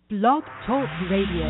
Blog Talk Radio.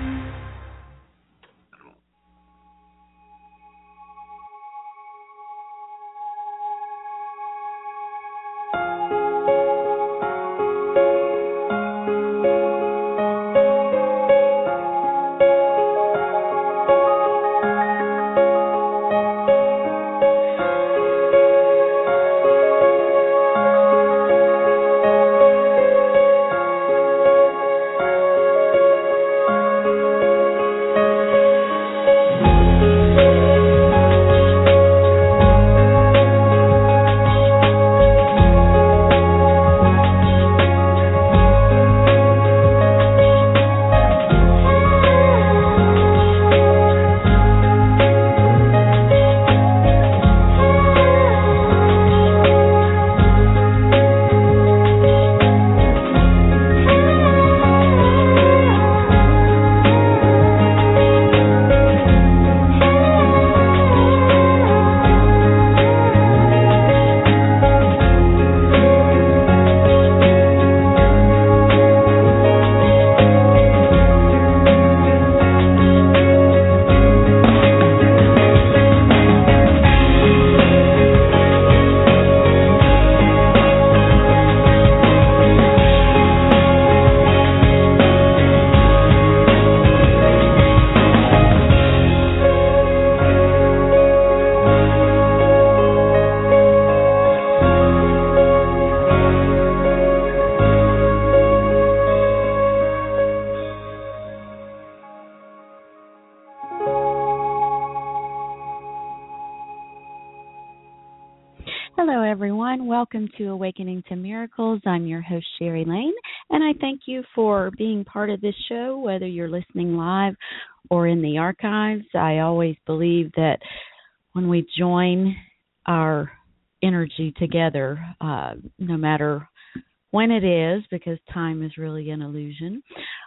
Hello, everyone. Welcome to Awakening to Miracles. I'm your host, Sherry Lane, and I thank you for being part of this show, whether you're listening live or in the archives. I always believe that when we join our energy together, no matter when it is, because time is really an illusion,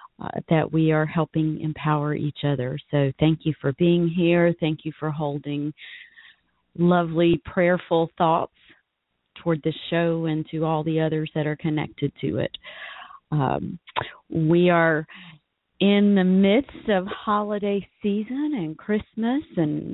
that we are helping empower each other. So thank you for being here. Thank you for holding lovely, prayerful thoughts toward this show and to all the others that are connected to it. We are in the midst of holiday season and Christmas and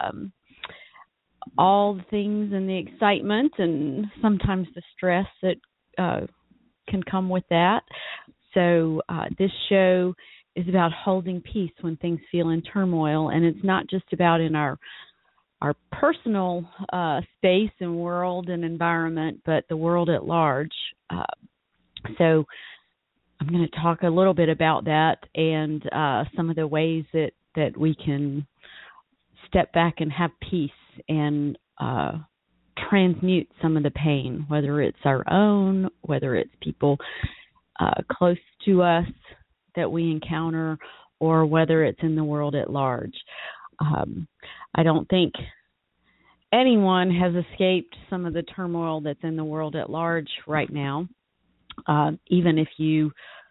all the things and the excitement and sometimes the stress that can come with that. So this show is about holding peace when things feel in turmoil, and it's not just about in our personal space and world and environment, but the world at large. So I'm going to talk a little bit about that and some of the ways that we can step back and have peace and transmute some of the pain, whether it's our own, whether it's people close to us that we encounter, or whether it's in the world at large. I don't think anyone has escaped some of the turmoil that's in the world at large right now. Even if you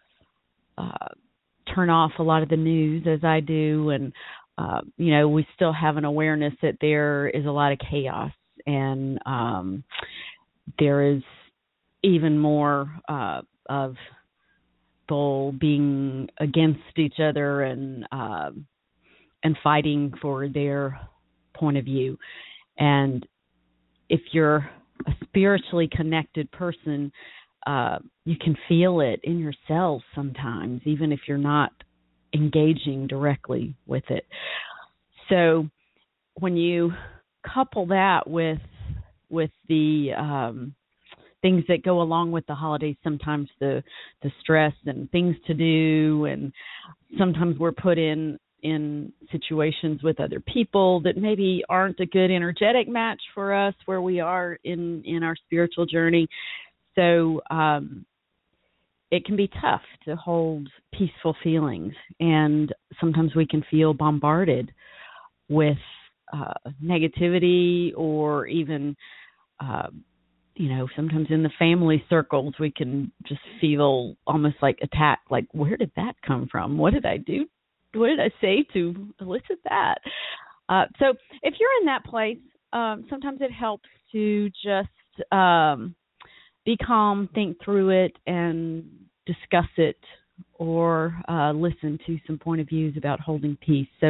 turn off a lot of the news, as I do, and we still have an awareness that there is a lot of chaos, and there is even more of people being against each other and fighting for their point of view. And if you're a spiritually connected person, you can feel it in yourself sometimes, even if you're not engaging directly with it. So when you couple that with the things that go along with the holidays, sometimes the stress and things to do, and sometimes we're put in situations with other people that maybe aren't a good energetic match for us where we are in our spiritual journey. So it can be tough to hold peaceful feelings, and sometimes we can feel bombarded with negativity, or even sometimes in the family circles, we can just feel almost like attacked, like, where did that come from? What did I do? What did I say to elicit that? So if you're in that place, sometimes it helps to just be calm, think through it, and discuss it or listen to some point of views about holding peace. So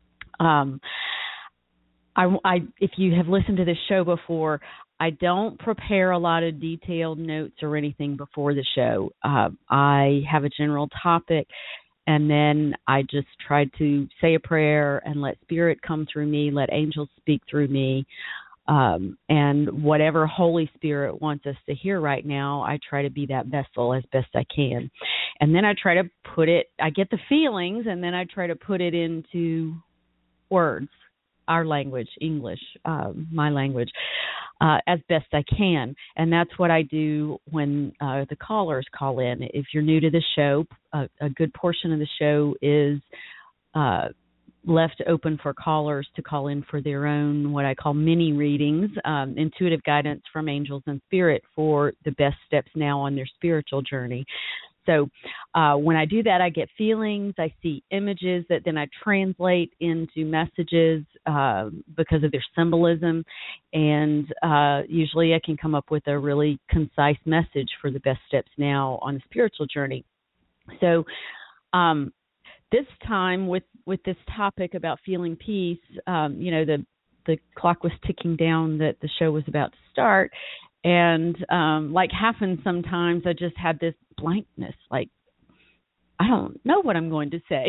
if you have listened to this show before, I don't prepare a lot of detailed notes or anything before the show. I have a general topic, and then I just try to say a prayer and let Spirit come through me, let angels speak through me. And whatever Holy Spirit wants us to hear right now, I try to be that vessel as best I can. And then I try to I get the feelings, and then I try to put it into words, our language, English, my language, as best I can. And that's what I do when the callers call in. If you're new to the show, a good portion of the show is left open for callers to call in for their own, what I call mini readings, intuitive guidance from angels and spirit for the best steps now on their spiritual journey. So when I do that, I get feelings, I see images that then I translate into messages because of their symbolism, and usually I can come up with a really concise message for the best steps now on a spiritual journey. So this time with this topic about feeling peace, the clock was ticking down that the show was about to start. And like happens sometimes, I just had this blankness, like, I don't know what I'm going to say.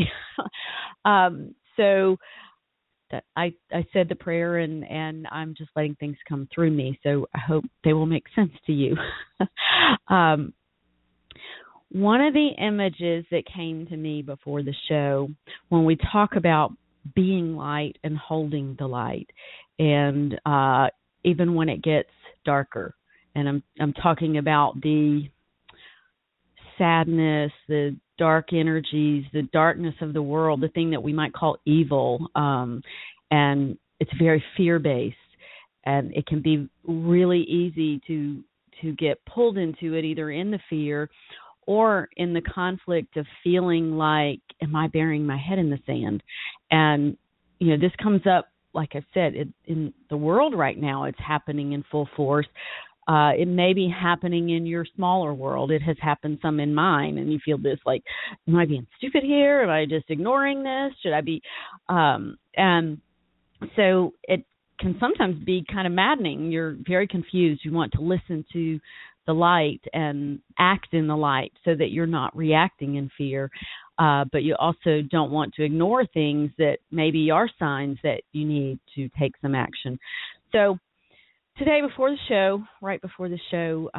So that I said the prayer, and I'm just letting things come through me. So I hope they will make sense to you. One of the images that came to me before the show, when we talk about being light and holding the light, and even when it gets darker, and I'm talking about the sadness, the dark energies, the darkness of the world, the thing that we might call evil, and it's very fear-based, and it can be really easy to get pulled into it, either in the fear or in the conflict of feeling like, am I burying my head in the sand? And, this comes up, like I said, in the world right now. It's happening in full force. It may be happening in your smaller world. It has happened some in mine, and you feel this, like, am I being stupid here? Am I just ignoring this? Should I be? And so it can sometimes be kind of maddening. You're very confused. You want to listen to the light and act in the light so that you're not reacting in fear. But you also don't want to ignore things that maybe are signs that you need to take some action. So today, right before the show,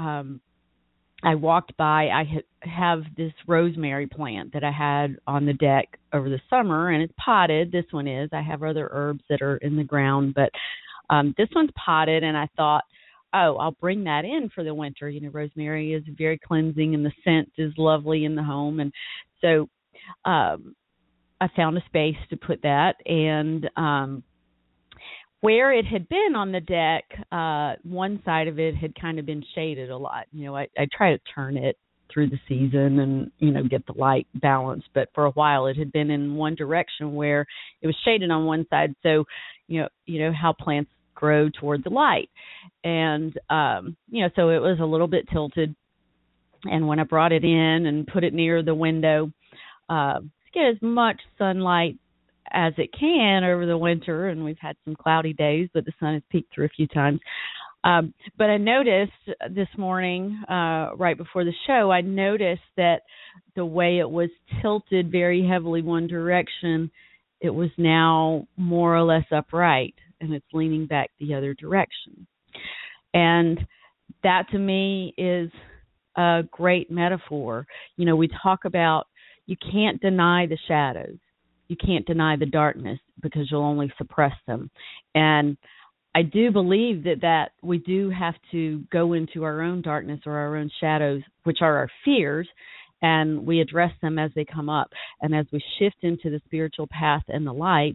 I walked by. I have this rosemary plant that I had on the deck over the summer, and it's potted. This one is. I have other herbs that are in the ground, but this one's potted, and I thought, oh, I'll bring that in for the winter. Rosemary is very cleansing, and the scent is lovely in the home. And so I found a space to put that. And where it had been on the deck, one side of it had kind of been shaded a lot. I try to turn it through the season and, get the light balanced. But for a while it had been in one direction where it was shaded on one side. So, you know how plants grow toward the light. And, so it was a little bit tilted. And when I brought it in and put it near the window, to get as much sunlight as it can over the winter, and we've had some cloudy days, but the sun has peeked through a few times. But I noticed this morning, right before the show, I noticed that the way it was tilted very heavily one direction, it was now more or less upright, and it's leaning back the other direction. And that to me is a great metaphor. We talk about you can't deny the shadows. You can't deny the darkness because you'll only suppress them. And I do believe that we do have to go into our own darkness or our own shadows, which are our fears, and we address them as they come up. And as we shift into the spiritual path and the light,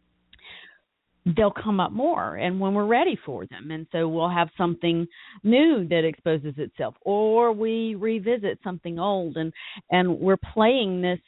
they'll come up more, and when we're ready for them. And so we'll have something new that exposes itself, or we revisit something old, and we're playing this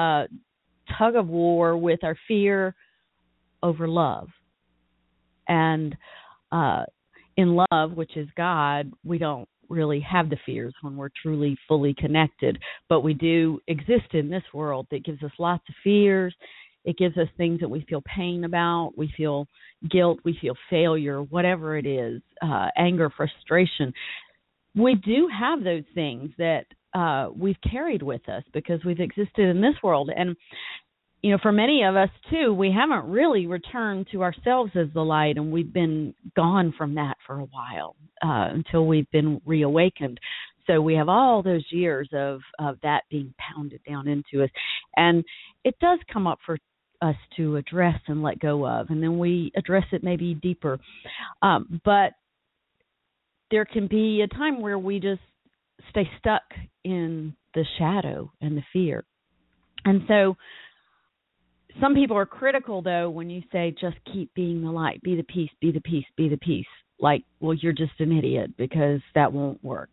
tug of war with our fear over love. And in love, which is God, we don't really have the fears, when we're truly fully connected. But we do exist in this world that gives us lots of fears. It gives us things that we feel pain about. We feel guilt. We feel failure, whatever it is, anger, frustration. We do have those things that we've carried with us because we've existed in this world. And, for many of us, too, we haven't really returned to ourselves as the light, and we've been gone from that for a while until we've been reawakened. So we have all those years of that being pounded down into us. And it does come up for us to address and let go of, and then we address it maybe deeper. But there can be a time where we just stay stuck in the shadow and the fear. And so some people are critical, though, when you say just keep being the light, be the peace, be the peace, be the peace. Like, well, you're just an idiot because that won't work.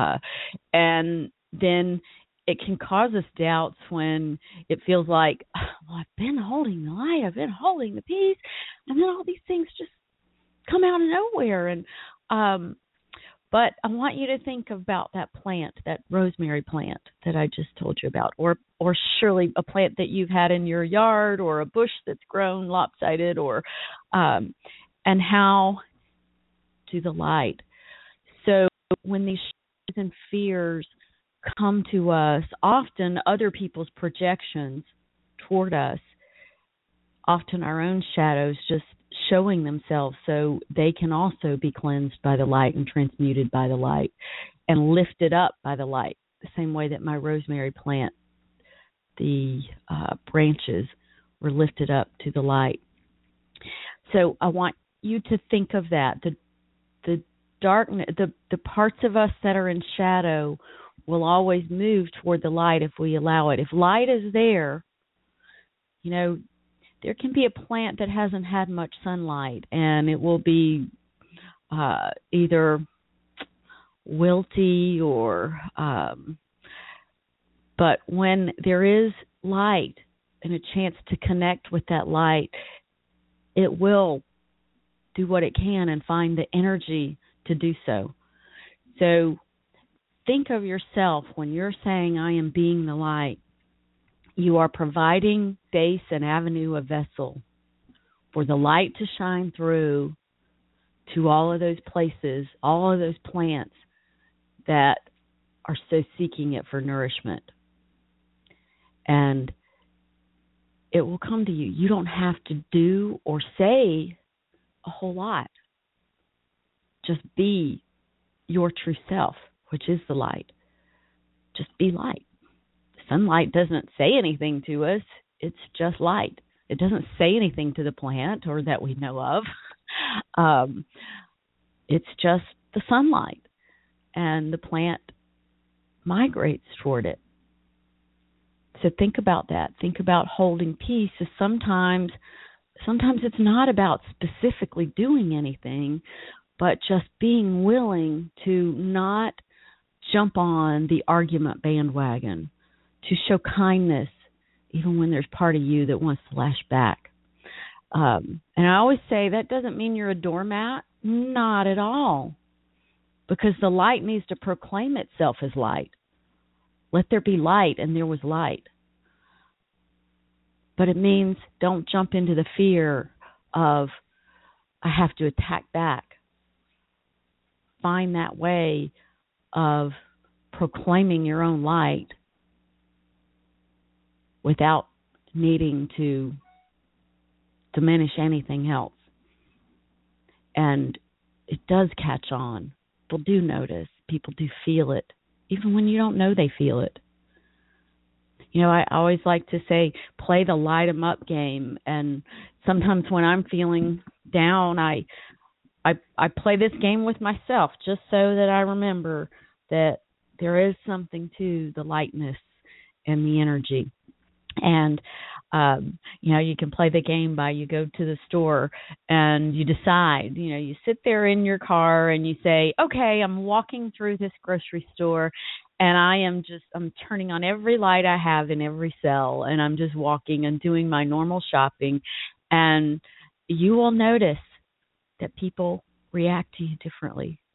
And then it can cause us doubts when it feels like, well, I've been holding the light, I've been holding the peace, and then all these things just come out of nowhere. And but I want you to think about that plant, that rosemary plant that I just told you about, or surely a plant that you've had in your yard, or a bush that's grown lopsided, or and how to the light. So when these shadows and fears come to us, often other people's projections toward us, often our own shadows just showing themselves so they can also be cleansed by the light and transmuted by the light and lifted up by the light, the same way that my rosemary plant, the branches were lifted up to the light. So I want you to think of that. The darkness, the parts of us that are in shadow will always move toward the light if we allow it. If light is there, there can be a plant that hasn't had much sunlight, and it will be either wilty or but when there is light and a chance to connect with that light, it will do what it can and find the energy to do so. So think of yourself when you're saying, I am being the light. You are providing base and avenue, a vessel for the light to shine through to all of those places, all of those plants that are so seeking it for nourishment. And it will come to you. You don't have to do or say a whole lot. Just be your true self, which is the light. Just be light. Sunlight doesn't say anything to us. It's just light. It doesn't say anything to the plant, or that we know of. It's just the sunlight, and the plant migrates toward it. So think about that. Think about holding peace. As sometimes it's not about specifically doing anything, but just being willing to not jump on the argument bandwagon, to show kindness even when there's part of you that wants to lash back. And I always say that doesn't mean you're a doormat. Not at all. Because the light needs to proclaim itself as light. Let there be light, and there was light. But it means don't jump into the fear of, I have to attack back. Find that way of proclaiming your own light without needing to diminish anything else. And it does catch on. People do notice. People do feel it, even when you don't know they feel it. I always like to say, play the light 'em up game. And sometimes when I'm feeling down, I play this game with myself just so that I remember that there is something to the lightness and the energy. And, you can play the game by, you go to the store and you decide, you sit there in your car and you say, okay, I'm walking through this grocery store and I'm turning on every light I have in every cell, and I'm just walking and doing my normal shopping. And you will notice that people react to you differently.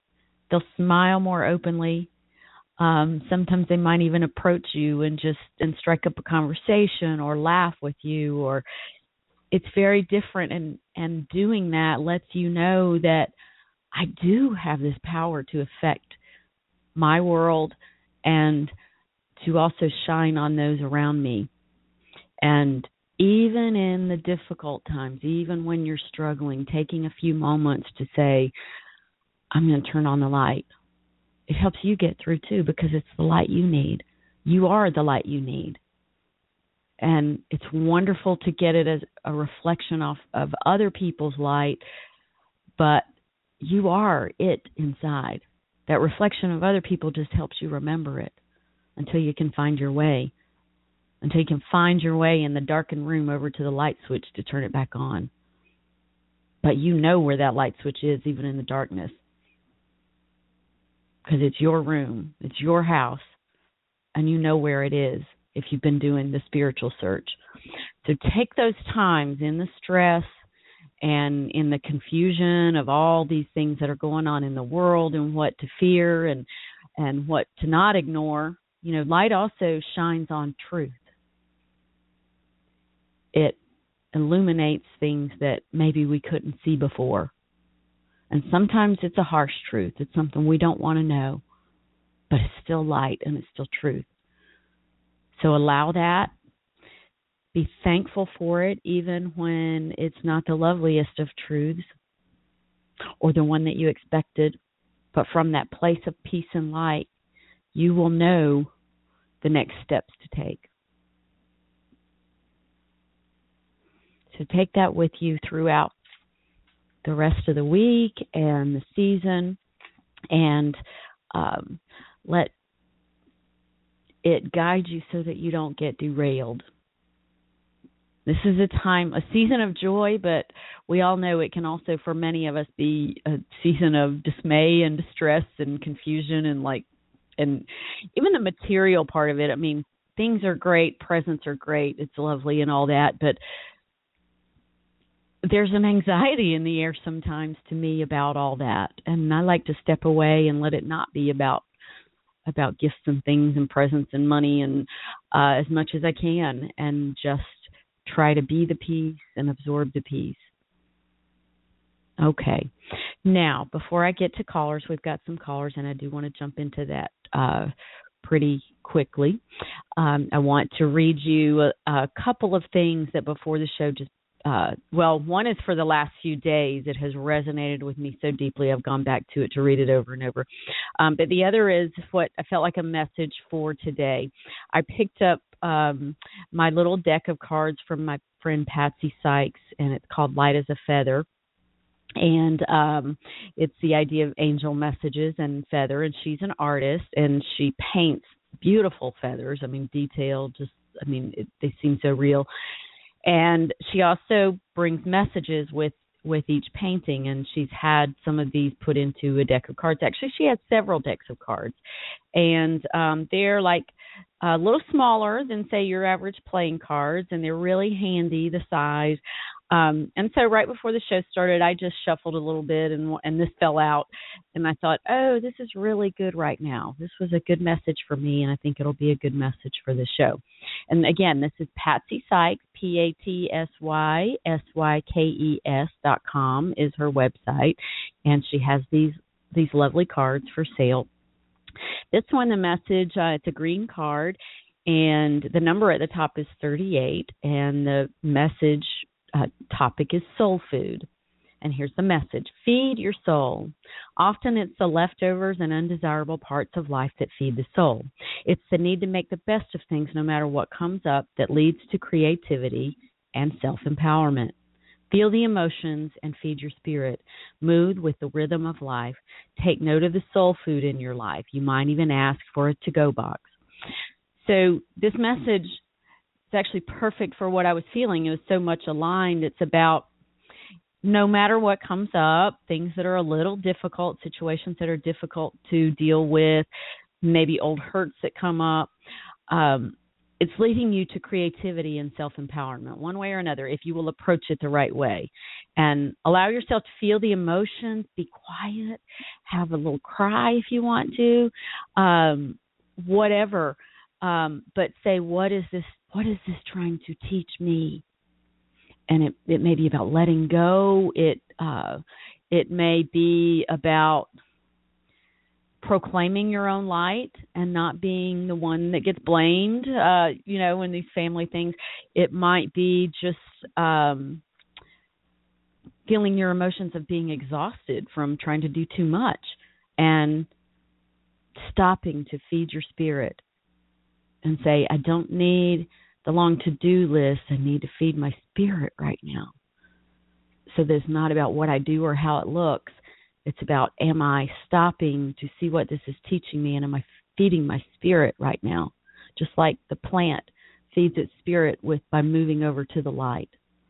They'll smile more openly. Sometimes they might even approach you and strike up a conversation or laugh with you, or it's very different. And doing that lets you know that I do have this power to affect my world and to also shine on those around me. And even in the difficult times, even when you're struggling, taking a few moments to say, I'm going to turn on the light. It helps you get through too, because it's the light you need. You are the light you need. And it's wonderful to get it as a reflection of other people's light, but you are it inside. That reflection of other people just helps you remember it until you can find your way, until you can find your way in the darkened room over to the light switch to turn it back on. But you know where that light switch is, even in the darkness, because it's your room, it's your house, and you know where it is if you've been doing the spiritual search. So take those times in the stress and in the confusion of all these things that are going on in the world and what to fear and what to not ignore. You know, light also shines on truth. It illuminates things that maybe we couldn't see before. And sometimes it's a harsh truth. It's something we don't want to know, but it's still light and it's still truth. So allow that. Be thankful for it, even when it's not the loveliest of truths or the one that you expected. But from that place of peace and light, you will know the next steps to take. So take that with you throughout the rest of the week and the season, and let it guide you so that you don't get derailed. This is a season of joy, but we all know it can also, for many of us, be a season of dismay and distress and confusion and even the material part of it. I mean, things are great, presents are great, it's lovely and all that, but there's an anxiety in the air sometimes to me about all that, and I like to step away and let it not be about gifts and things and presents and money and as much as I can, and just try to be the peace and absorb the peace. Okay. Now, before I get to callers, we've got some callers, and I do want to jump into that pretty quickly. I want to read you a couple of things that before the show just one is for the last few days. It has resonated with me so deeply, I've gone back to it to read it over and over. But the other is what I felt like a message for today. I picked up my little deck of cards from my friend Patsy Sykes, and it's called Light as a Feather. And it's the idea of angel messages and feather. And she's an artist, and she paints beautiful feathers. I mean, detailed, they seem so real. And she also brings messages with each painting, and she's had some of these put into a deck of cards. Actually, she has several decks of cards, and they're like a little smaller than, say, your average playing cards, and they're really handy, the size. And so right before the show started, I just shuffled a little bit, and this fell out. And I thought, oh, this is really good right now. This was a good message for me, and I think it'll be a good message for the show. And again, this is Patsy Sykes, PatsySykes.com is her website, and she has these lovely cards for sale. This one, the message, it's a green card, and the number at the top is 38, and the message topic is soul food. And here's the message: feed your soul. Often it's the leftovers and undesirable parts of life that feed the soul. It's the need to make the best of things no matter what comes up that leads to creativity and self-empowerment. Feel the emotions and feed your spirit. Move with the rhythm of life. Take note of the soul food in your life. You might even ask for a to-go box. So this message, it's actually perfect for what I was feeling. It was so much aligned. It's about no matter what comes up, things that are a little difficult, situations that are difficult to deal with, maybe old hurts that come up, it's leading you to creativity and self-empowerment, one way or another, if you will approach it the right way. And allow yourself to feel the emotions, be quiet, have a little cry if you want to, whatever. But say, what is this trying to teach me? And it may be about letting go. It may be about proclaiming your own light and not being the one that gets blamed, in these family things. It might be just feeling your emotions of being exhausted from trying to do too much and stopping to feed your spirit and say, I don't need the long to-do list. I need to feed my spirit right now. So that it's not about what I do or how it looks. It's about, am I stopping to see what this is teaching me, and am I feeding my spirit right now? Just like the plant feeds its spirit by moving over to the light.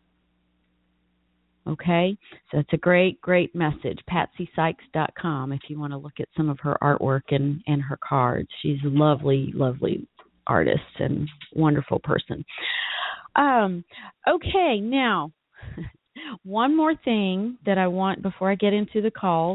Okay? So it's a great, great message. PatsySykes.com if you want to look at some of her artwork and her cards. She's a lovely, lovely artist and wonderful person. Okay, now... one more thing that I want before I get into the calls.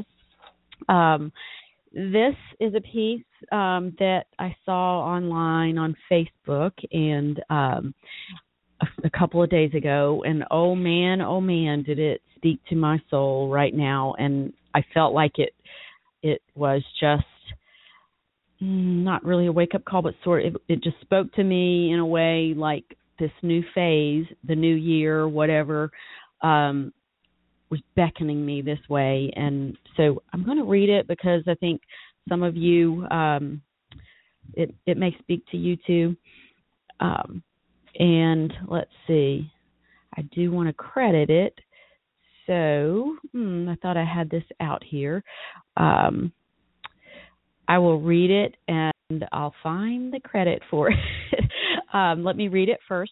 This is a piece that I saw online on Facebook and a couple of days ago, and oh man, did it speak to my soul right now. And I felt like it was just not really a wake-up call, but it just spoke to me in a way like this new phase, the new year, whatever, was beckoning me this way. And so I'm going to read it because I think some of you, it may speak to you too. And let's see, I do want to credit it. So I thought I had this out here. I will read it and I'll find the credit for it. Let me read it first.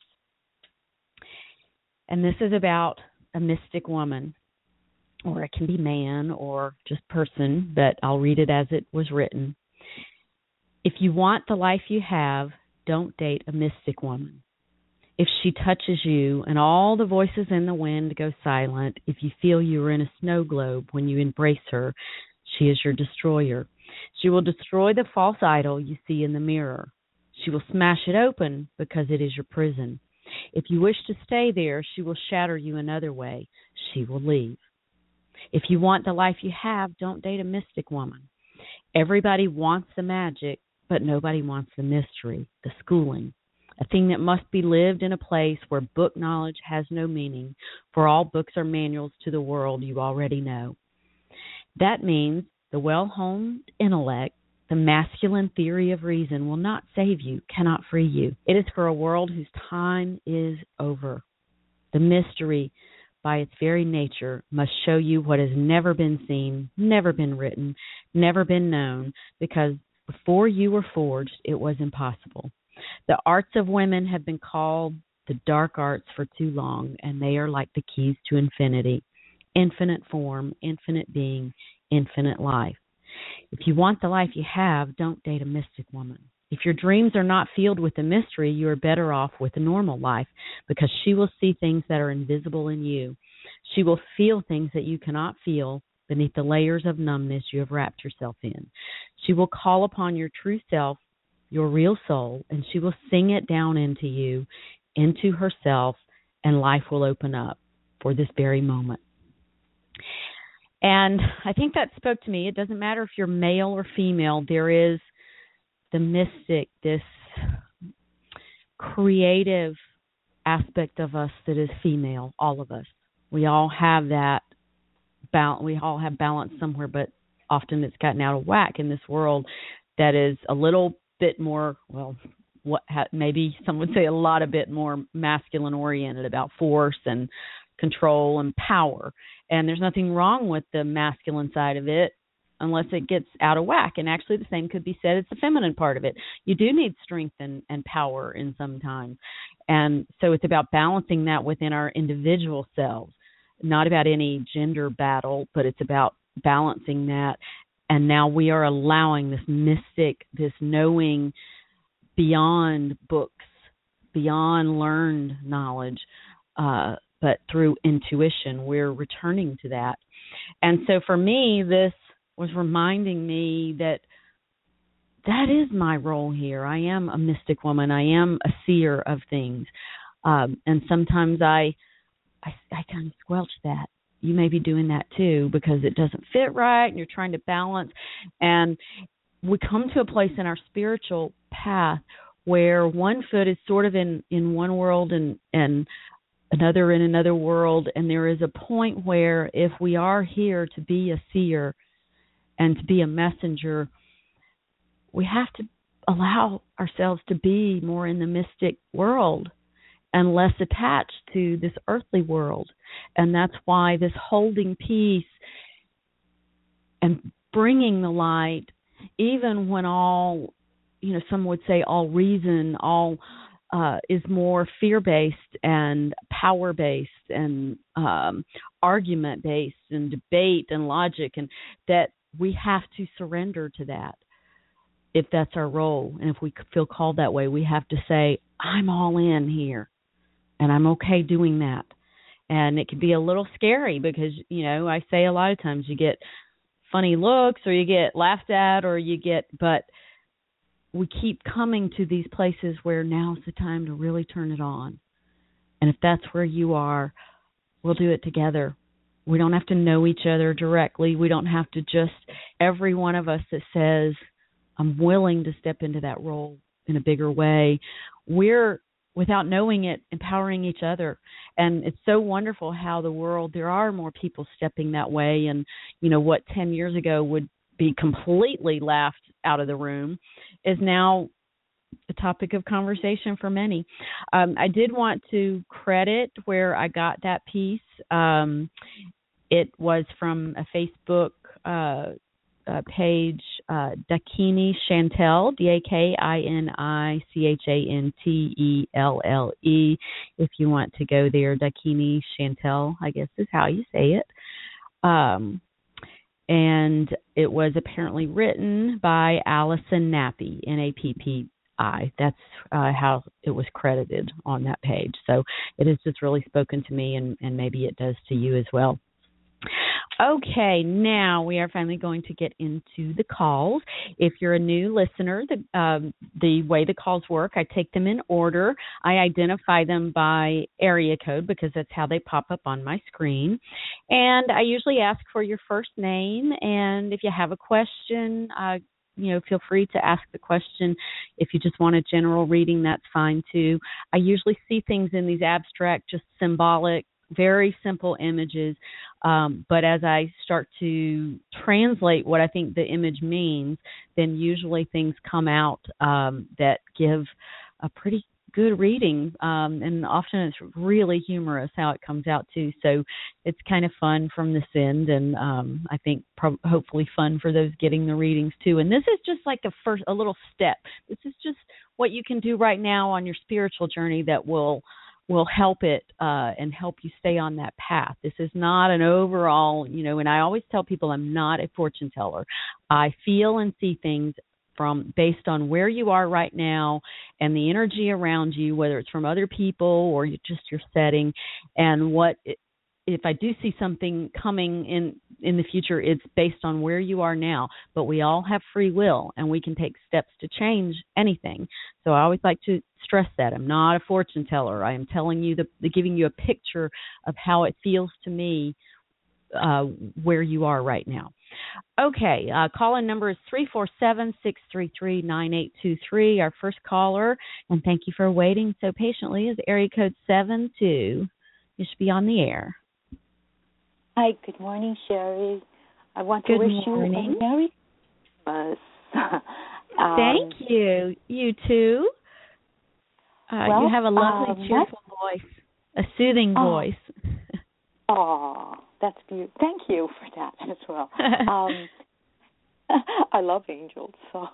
And this is about a mystic woman, or it can be man or just person, but I'll read it as it was written. If you want the life you have, don't date a mystic woman. If she touches you and all the voices in the wind go silent, if you feel you are in a snow globe when you embrace her, she is your destroyer. She will destroy the false idol you see in the mirror. She will smash it open because it is your prison. If you wish to stay there, she will shatter you another way. She will leave. If you want the life you have, don't date a mystic woman. Everybody wants the magic, but nobody wants the mystery, the schooling, a thing that must be lived in a place where book knowledge has no meaning, for all books are manuals to the world you already know. That means the well-honed intellect, the masculine theory of reason will not save you, cannot free you. It is for a world whose time is over. The mystery, by its very nature, must show you what has never been seen, never been written, never been known, because before you were forged, it was impossible. The arts of women have been called the dark arts for too long, and they are like the keys to infinity. Infinite form, infinite being, infinite life. If you want the life you have, don't date a mystic woman. If your dreams are not filled with the mystery, you are better off with a normal life, because she will see things that are invisible in you. She will feel things that you cannot feel beneath the layers of numbness you have wrapped yourself in. She will call upon your true self, your real soul, and she will sing it down into you, into herself, and life will open up for this very moment. And I think that spoke to me. It doesn't matter if you're male or female. There is the mystic, this creative aspect of us that is female, all of us. We all have that balance. We all have balance somewhere, but often it's gotten out of whack in this world that is a little bit more, maybe some would say a lot a bit more masculine oriented, about force and control and power. And there's nothing wrong with the masculine side of it unless it gets out of whack. And actually the same could be said, it's the feminine part of it. You do need strength and power in some times. And so it's about balancing that within our individual selves, not about any gender battle, but it's about balancing that. And now we are allowing this mystic, this knowing beyond books beyond learned knowledge, but through intuition. We're returning to that. And so for me, this was reminding me that is my role here. I am a mystic woman. I am a seer of things. And sometimes I kind of squelch that. You may be doing that too because it doesn't fit right and you're trying to balance. And we come to a place in our spiritual path where one foot is sort of in one world and another in another world. And there is a point where if we are here to be a seer and to be a messenger, we have to allow ourselves to be more in the mystic world and less attached to this earthly world. And that's why this holding peace and bringing the light, even when all, some would say all reason, all is more fear-based and power-based and argument-based and debate and logic, and that we have to surrender to that if that's our role. And if we feel called that way, we have to say, I'm all in here. And I'm okay doing that. And it can be a little scary because, I say a lot of times you get funny looks or you get laughed at but we keep coming to these places where now's the time to really turn it on. And if that's where you are, we'll do it together. We don't have to know each other directly. We don't have to every one of us that says, I'm willing to step into that role in a bigger way, we're, without knowing it, empowering each other. And it's so wonderful how there are more people stepping that way. And, what 10 years ago would be completely laughed out of the room is now a topic of conversation for many. I did want to credit where I got that piece. It was from a Facebook page, Dakini Chantelle, DAKINICHANTELLE. If you want to go there, Dakini Chantelle, I guess is how you say it. And it was apparently written by Allison Nappi, Nappi. That's how it was credited on that page. So it has just really spoken to me, and maybe it does to you as well. Okay, now we are finally going to get into the calls. If you're a new listener, the way the calls work, I take them in order. I identify them by area code because that's how they pop up on my screen. And I usually ask for your first name, and if you have a question, feel free to ask the question. If you just want a general reading, that's fine too. I usually see things in these abstract, just symbolic, very simple images, but as I start to translate what I think the image means, then usually things come out that give a pretty good reading, and often it's really humorous how it comes out too. So it's kind of fun from this end, and I think hopefully fun for those getting the readings too. And this is just like a little step. This is just what you can do right now on your spiritual journey that will help it and help you stay on that path. This is not an overall, and I always tell people I'm not a fortune teller. I feel and see things based on where you are right now and the energy around you, whether it's from other people or just your setting. And if I do see something coming in the future, it's based on where you are now. But we all have free will, and we can take steps to change anything. So I always like to stress that. I'm not a fortune teller. I am telling you, giving you a picture of how it feels to me where you are right now. Okay, call-in number is 347-633-9823. Our first caller, and thank you for waiting so patiently, is area code 72. You should be on the air. Hi, good morning, Sherry. I want to wish you a Merry Christmas. Thank you. You too. You have a lovely, cheerful voice, a soothing voice. Oh, that's beautiful. Thank you for that as well. I love angels, so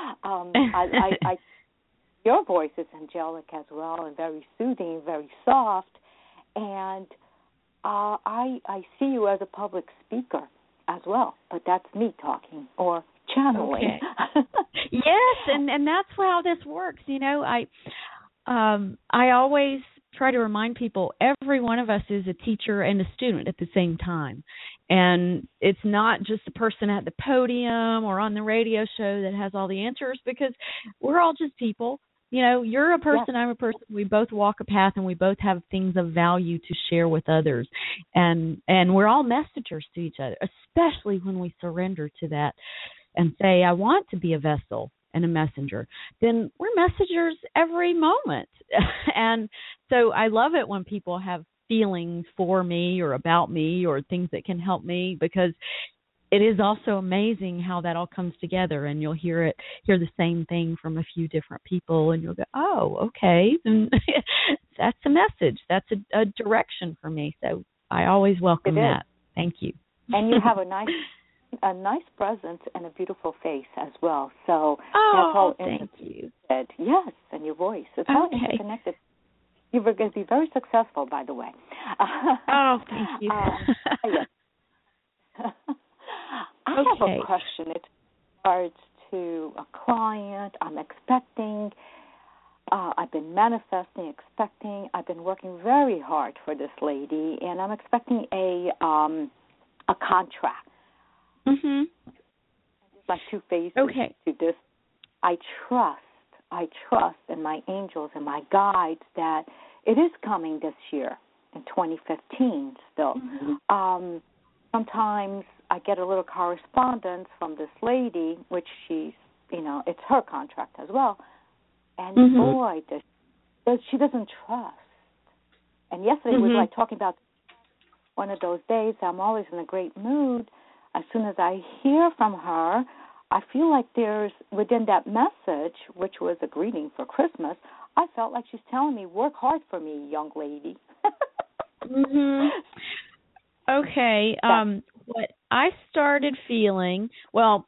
your voice is angelic as well, and very soothing, very soft, and I see you as a public speaker as well, but that's me talking or channeling. Okay. Yes, and that's how this works. I always try to remind people every one of us is a teacher and a student at the same time. And it's not just the person at the podium or on the radio show that has all the answers, because we're all just people. You know, you're a person, I'm a person. We both walk a path, and we both have things of value to share with others. And we're all messengers to each other, especially when we surrender to that and say, I want to be a vessel and a messenger. Then we're messengers every moment. And so I love it when people have feelings for me or about me or things that can help me, because it is also amazing how that all comes together, and you'll hear the same thing from a few different people, and you'll go, oh, okay, and that's a message. That's a direction for me. So I always welcome that. Thank you. And you have a nice presence and a beautiful face as well. So that's all thank you. Yes, and your voice. It's all interconnected. You're going to be very successful, by the way. Thank you. I have a question. It regards to a client. I'm expecting. I've been manifesting, expecting. I've been working very hard for this lady, and I'm expecting a contract. Mm-hmm. There's like two phases to this. I trust in my angels and my guides that it is coming this year in 2015 still. Mm-hmm. Sometimes I get a little correspondence from this lady, which she's, it's her contract as well. And boy, she doesn't trust. And yesterday we were like talking about one of those days. I'm always in a great mood. As soon as I hear from her, I feel like there's, within that message, which was a greeting for Christmas, I felt like she's telling me, work hard for me, young lady. Okay. What I started feeling, I'll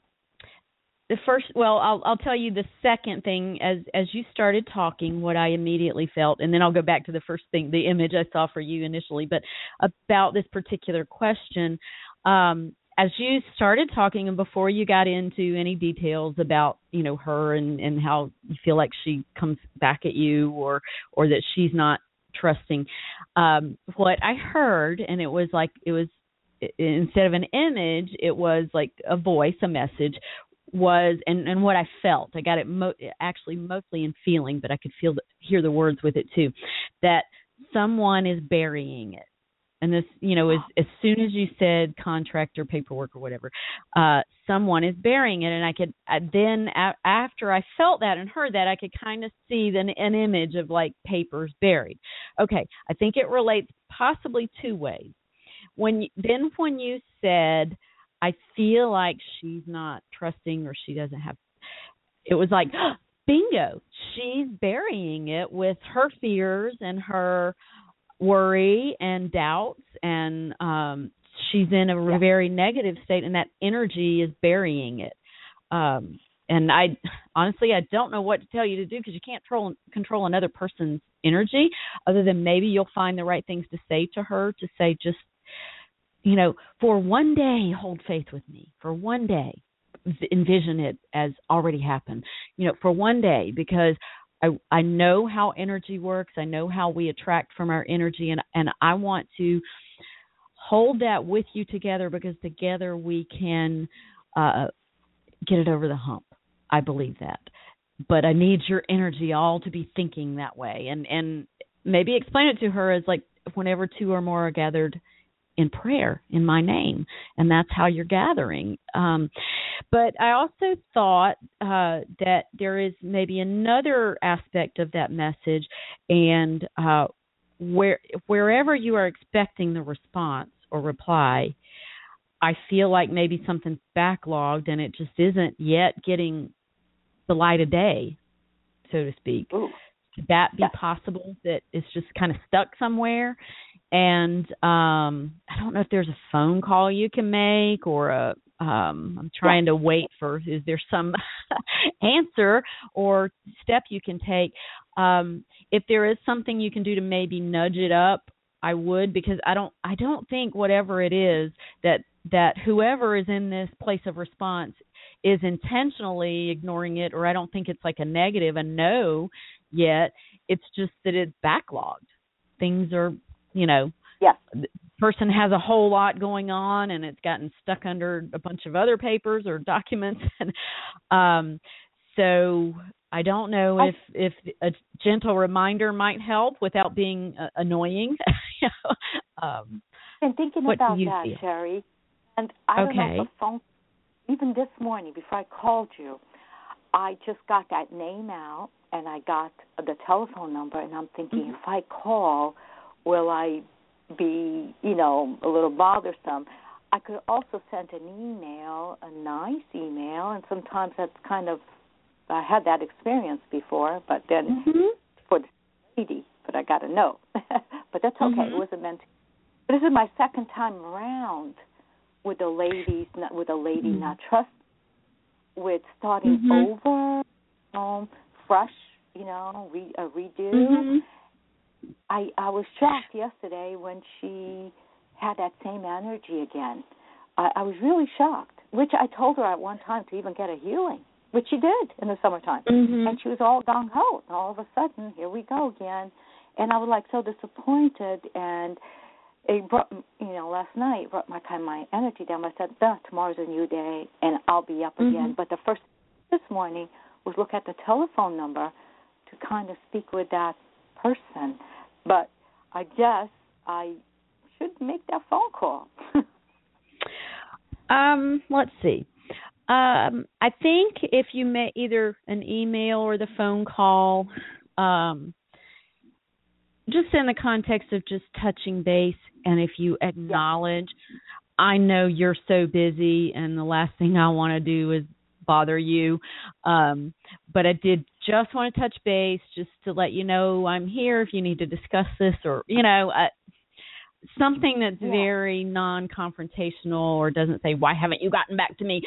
tell you the second thing as you started talking, what I immediately felt, and then I'll go back to the first thing, the image I saw for you initially, but about this particular question. As you started talking and before you got into any details about, her and how you feel like she comes back at you or that she's not trusting, what I heard, and it was instead of an image, it was like a voice, a message, was, and what I felt, I got it actually mostly in feeling, but I could hear the words with it too, that someone is burying it. And this, as soon as you said contract or paperwork or whatever, someone is burying it. And after I felt that and heard that, I could kind of see an image of like papers buried. Okay, I think it relates possibly two ways. When you said, I feel like she's not trusting or she doesn't have, it was like, bingo, she's burying it with her fears and her worry and doubts, and she's in a very negative state, and that energy is burying it. And I honestly don't know what to tell you to do, because you can't control another person's energy, other than maybe you'll find the right things to say to her, to say just, for one day, hold faith with me. For one day, envision it as already happened. For one day, because I know how energy works. I know how we attract from our energy, and I want to hold that with you together, because together we can get it over the hump. I believe that. But I need your energy all to be thinking that way, and maybe explain it to her as like, whenever two or more are gathered in prayer in my name, and that's how you're gathering. But I also thought that there is maybe another aspect of that message, and wherever you are expecting the response or reply, I feel like maybe something's backlogged and it just isn't yet getting the light of day, so to speak. Ooh. Could that be possible, that it's just kind of stuck somewhere? And I don't know if there's a phone call you can make, or I'm trying to wait for, is there some answer or step you can take? If there is something you can do to maybe nudge it up, I would, because I don't think whatever it is that whoever is in this place of response is intentionally ignoring it, or I don't think it's like a negative, a no yet. It's just that it's backlogged. Things are, Yes. the person has a whole lot going on, and it's gotten stuck under a bunch of other papers or documents. And so I don't know if a gentle reminder might help without being annoying. And thinking about that, feel? Sherry, and I don't know if a phone, even this morning before I called you, I just got that name out and I got the telephone number, and I'm thinking, if I call, will I be, a little bothersome? I could also send an email, a nice email, and sometimes that's kind of, I had that experience before, but then for the lady, but I got a note. But that's okay. It wasn't meant to. But this is my second time around with a lady not trust, with starting over, fresh, a redo. I was shocked yesterday when she had that same energy again. I was really shocked, which I told her at one time to even get a healing, which she did in the summertime. And she was all gung-ho. All of a sudden, here we go again. And I was so disappointed, and it brought, last night brought my energy down. I said, tomorrow's a new day, and I'll be up again. But the first this morning was look at the telephone number to kind of speak with that person. But I guess I should make that phone call. Let's see. I think if you make either an email or the phone call, just in the context of just touching base, and if you acknowledge, I know you're so busy and the last thing I want to do is bother you, but I did just want to touch base just to let you know I'm here if you need to discuss this, or, something that's very non-confrontational or doesn't say, why haven't you gotten back to me?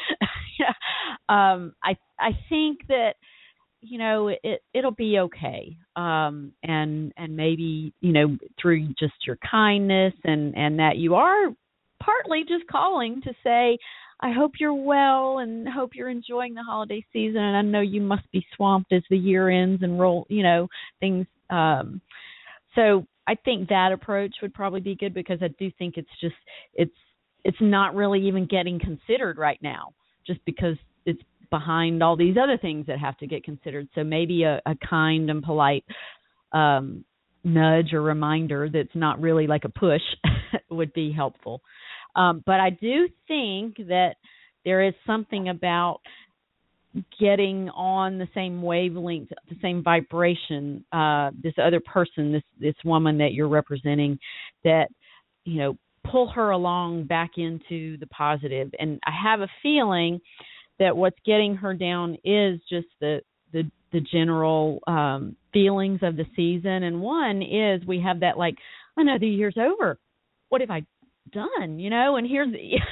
I think that, it'll be okay. And maybe, through just your kindness and that you are partly just calling to say, I hope you're well and hope you're enjoying the holiday season. And I know you must be swamped as the year ends and roll, things. So I think that approach would probably be good, because I do think it's not really even getting considered right now, just because it's behind all these other things that have to get considered. So maybe a kind and polite nudge or reminder that's not really like a push would be helpful. But I do think that there is something about getting on the same wavelength, the same vibration, this other person, this woman that you're representing, that, pull her along back into the positive. And I have a feeling that what's getting her down is just the general feelings of the season. And one is we have that the year's over. What have I done? And here's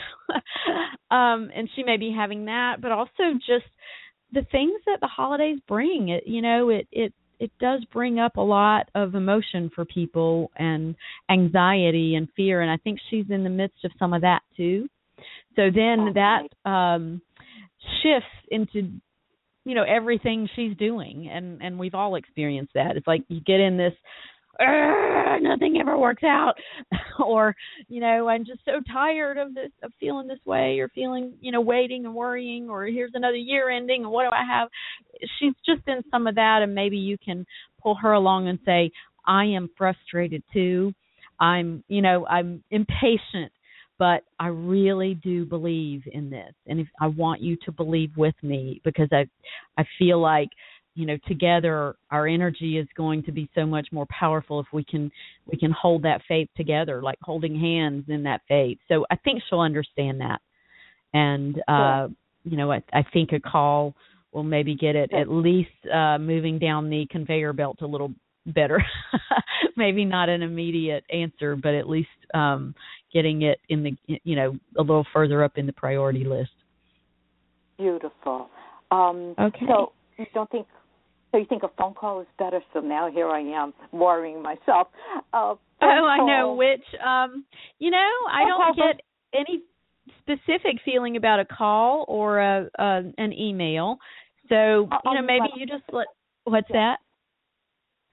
and she may be having that, but also just the things that the holidays bring. It does bring up a lot of emotion for people, and anxiety and fear, and I think she's in the midst of some of that too. So then that shifts into everything she's doing, and we've all experienced that. It's like you get in this nothing ever works out, or I'm just so tired of this, of feeling this way, or feeling waiting and worrying, or here's another year ending and what do I have. She's just in some of that, and maybe you can pull her along and say, I am frustrated too, I'm impatient, but I really do believe in this, and if I want you to believe with me, because I feel like together our energy is going to be so much more powerful if we can hold that faith together, like holding hands in that faith. So I think she'll understand that. And, I think a call will maybe get it at least moving down the conveyor belt a little better. Maybe not an immediate answer, but at least getting it in the, a little further up in the priority list. Beautiful. Okay. So you don't think, so you think a phone call is better? So now here I am worrying myself. I know, which, I don't get any specific feeling about a call or an email. So, maybe you just what's that?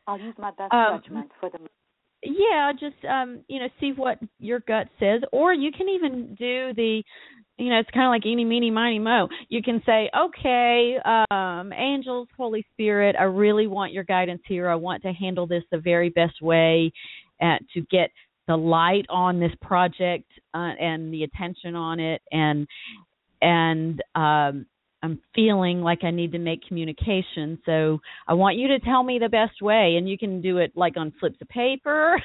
I'll use my best judgment for the. Yeah, just see what your gut says, or you can even do the, it's kind of like eeny, meeny, miny, mo. You can say, okay, angels, Holy Spirit, I really want your guidance here. I want to handle this the very best way, to get the light on this project and the attention on it, and I'm feeling like I need to make communication, so I want you to tell me the best way. And you can do it like on slips of paper,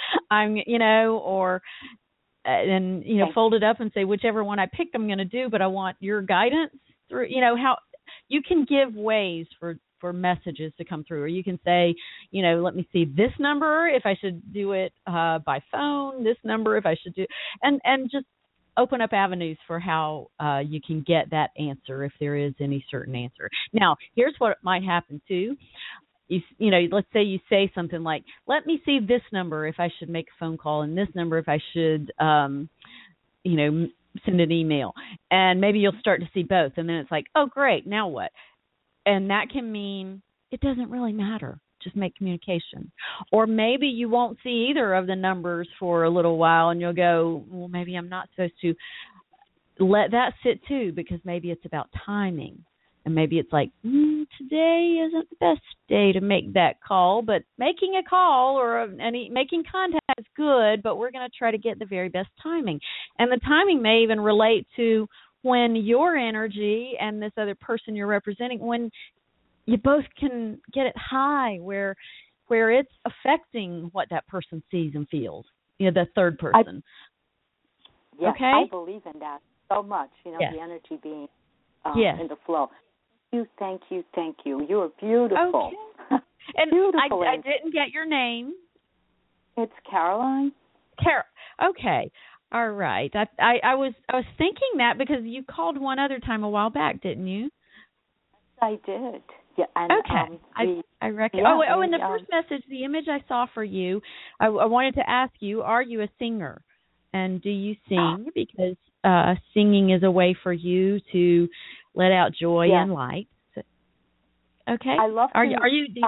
or fold it up and say whichever one I picked I'm going to do, but I want your guidance through, how you can give ways for messages to come through. Or you can say, let me see this number if I should do it by phone, this number if I should do, and just open up avenues for how you can get that answer if there is any certain answer. Now, here's what might happen too. Let's say you say something like, let me see this number if I should make a phone call, and this number if I should, send an email. And maybe you'll start to see both. And then it's like, oh, great, now what? And that can mean it doesn't really matter. Just make communication. Or maybe you won't see either of the numbers for a little while, and you'll go, well, maybe I'm not supposed to. Let that sit too, because maybe it's about timing. And maybe it's like, today isn't the best day to make that call, but making a call or making contact is good, but we're going to try to get the very best timing. And the timing may even relate to when your energy and this other person you're representing, when you both can get it high where it's affecting what that person sees and feels, the third person. Yes, okay? I believe in that so much, yes. The energy being yes. in the flow. Thank you. You are beautiful. Okay. And beautiful. I didn't get your name. It's Caroline. Okay. All right. I was thinking that because you called one other time a while back, didn't you? I did. Yeah. And, okay. I reckon. Yeah, and the first message, the image I saw for you, I wanted to ask you: are you a singer? And do you sing? Because singing is a way for you to let out joy and light. So, okay. I love. Do you sing?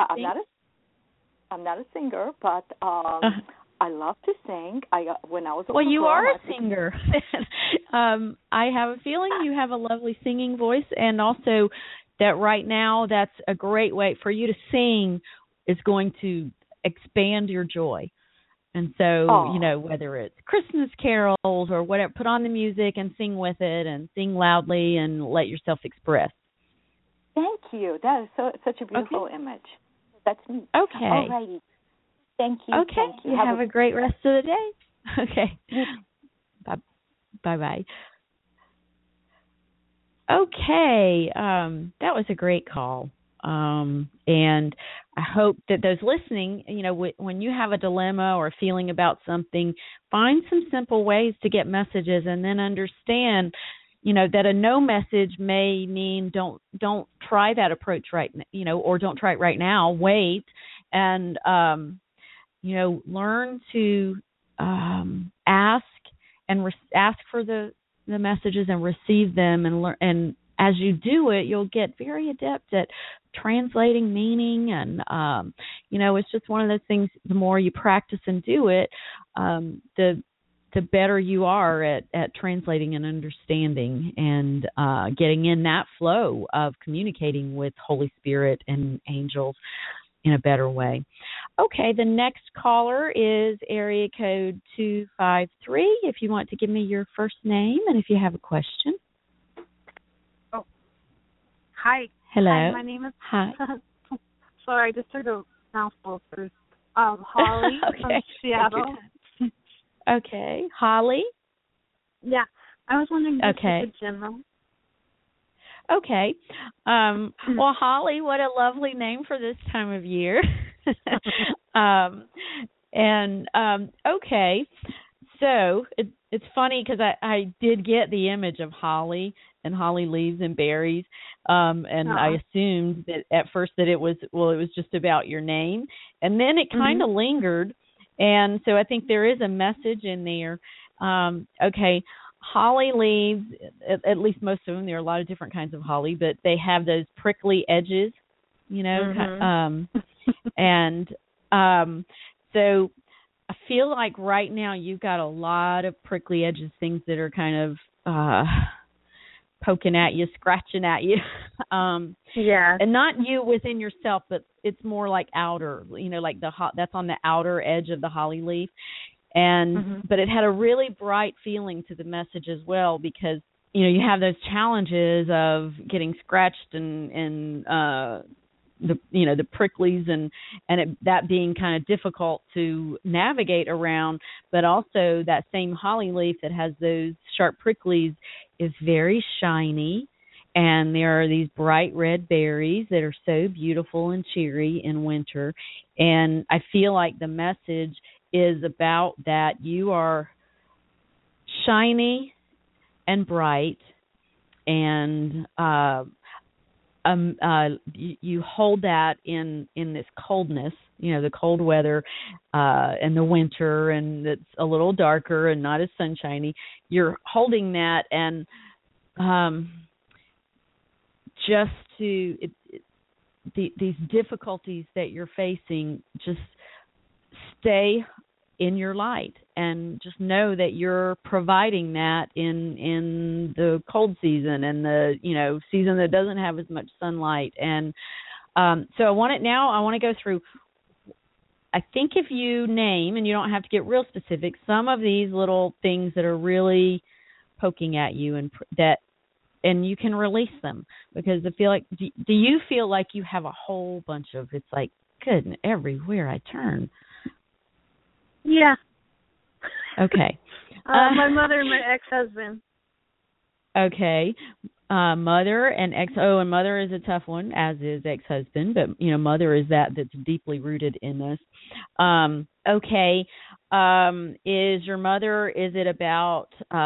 I'm not a singer, but I love to sing. When I was a you are a singer. I have a feeling you have a lovely singing voice, and also that right now that's a great way for you to sing is going to expand your joy. And so, whether it's Christmas carols or whatever, put on the music and sing with it and sing loudly and let yourself express. Thank you. That is such a beautiful image. That's me. Okay. All righty. Thank you. Okay. Thank you. You have a great rest of the day. Okay. Bye-bye. Okay. That was a great call. And I hope that those listening, when you have a dilemma or a feeling about something, find some simple ways to get messages, and then understand, that a no message may mean don't try that approach right, or don't try it right now. Wait and learn to ask for the messages and receive them, and learn. And as you do it, you'll get very adept at translating meaning, and it's just one of those things. The more you practice and do it, the better you are at translating and understanding, and getting in that flow of communicating with Holy Spirit and angels in a better way. Okay, the next caller is area code 253. If you want to give me your first name and if you have a question. Oh, hi. Hello. Hi, my name is. Hi. Sorry, I just took a mouthful first. Holly from Seattle. Okay, Holly. Yeah, I was wondering if okay. it's general. Okay. Well, Holly, what a lovely name for this time of year. Okay. So it's funny because I did get the image of holly and holly leaves and berries, and I assumed that at first that it was just about your name, and then it kind of lingered, and so I think there is a message in there. Okay. Holly leaves, at least most of them, there are a lot of different kinds of holly, but they have those prickly edges, And so I feel like right now you've got a lot of prickly edges, things that are kind of poking at you, scratching at you. Yeah. And not you within yourself, but it's more like outer, like that's on the outer edge of the holly leaf. And but it had a really bright feeling to the message as well, because you have those challenges of getting scratched and the pricklies and that being kind of difficult to navigate around, but also that same holly leaf that has those sharp pricklies is very shiny, and there are these bright red berries that are so beautiful and cheery in winter. And I feel like the message is about that you are shiny and bright, and you hold that in this coldness, the cold weather and the winter, and it's a little darker and not as sunshiny. You're holding that, and just to these difficulties that you're facing, just stay in your light and just know that you're providing that in the cold season and the season that doesn't have as much sunlight. And so I want to go through, I think, if you name, and you don't have to get real specific, some of these little things that are really poking at you and you can release them, because I feel like, do you feel like you have a whole bunch of, it's like, good, everywhere I turn? Yeah. Okay. My mother and my ex-husband. Okay. Mother and and mother is a tough one, as is ex-husband, but mother is that's deeply rooted in us. Okay. Is your mother, is it about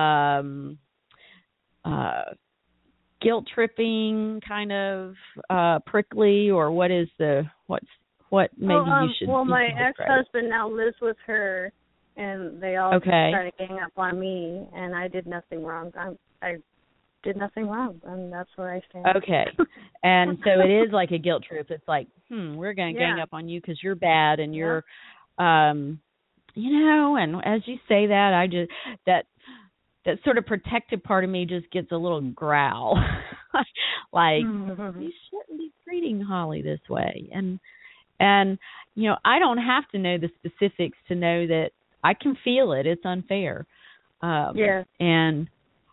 guilt tripping, kind of prickly, or what is what maybe you should? Well, my ex-husband now lives with her, and they all started gang up on me, and I did nothing wrong. I did nothing wrong, and that's where I stand. Okay. And so it is like a guilt trip. It's like, we're going to gang up on you because you're bad, and you're, and as you say that, I just, that sort of protective part of me just gets a little growl. Like, you shouldn't be treating Holly this way. And I don't have to know the specifics to know that I can feel it. It's unfair. And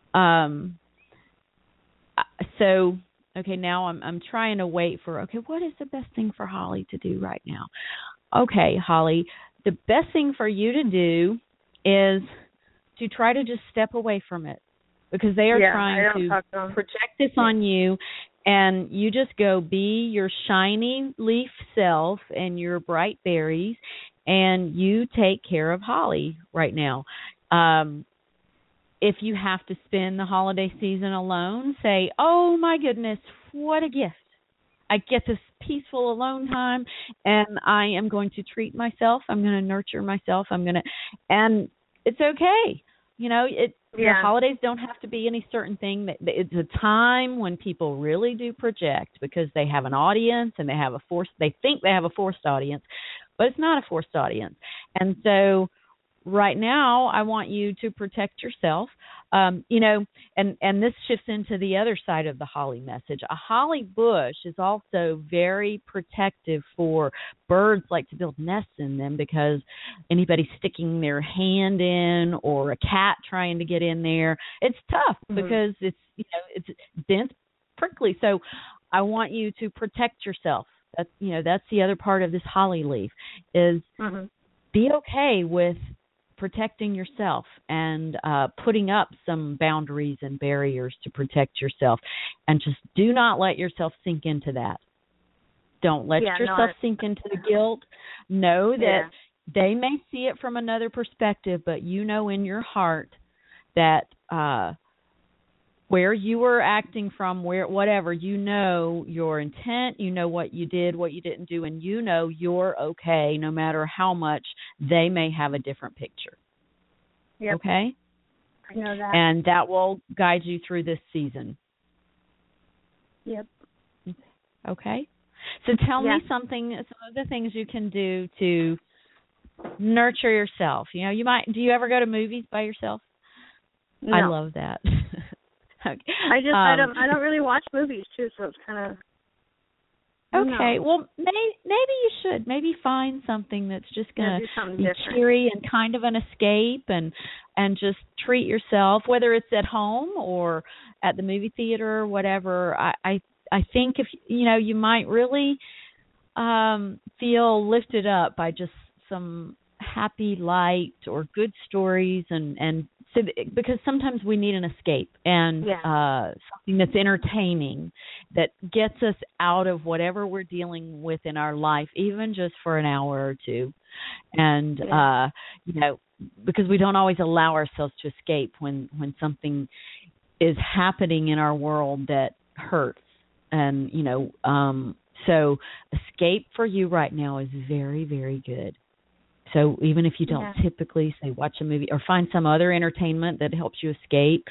so, okay, now I'm trying to wait for, what is the best thing for Holly to do right now? Okay, Holly, the best thing for you to do is to try to just step away from it, because they are trying to project this on you. And you just go be your shiny leaf self and your bright berries, and you take care of Holly right now. If you have to spend the holiday season alone, say, oh, my goodness, what a gift. I get this peaceful alone time, and I am going to treat myself. I'm going to nurture myself. And it's okay. The holidays don't have to be any certain thing. It's a time when people really do project, because they have an audience and they think they have a forced audience, but it's not a forced audience. And so right now I want you to protect yourself. And this shifts into the other side of the holly message. A holly bush is also very protective for birds. Like to build nests in them, because anybody sticking their hand in, or a cat trying to get in there, it's tough because it's dense, prickly. So I want you to protect yourself. That's the other part of this holly leaf is be okay with protecting yourself and putting up some boundaries and barriers to protect yourself, and just do not let yourself sink into that. Don't let yourself sink into the guilt. Know that they may see it from another perspective, but in your heart that where you were acting from, whatever, your intent, what you did, what you didn't do, and you're okay no matter how much they may have a different picture. Yep. Okay? I know that. And that will guide you through this season. Yep. Okay? So tell me some of the things you can do to nurture yourself. You know, do you ever go to movies by yourself? No. I love that. Okay. I don't really watch movies too, so it's kind of okay. Well, maybe you should. Maybe find something that's just going to be cheery and kind of an escape, and just treat yourself, whether it's at home or at the movie theater or whatever. I think if you might really feel lifted up by just some happy light or good stories, and so because sometimes we need an escape and something that's entertaining that gets us out of whatever we're dealing with in our life, even just for an hour or two. And because we don't always allow ourselves to escape when something is happening in our world that hurts. And so escape for you right now is very, very good. So even if you don't typically, say, watch a movie or find some other entertainment that helps you escape,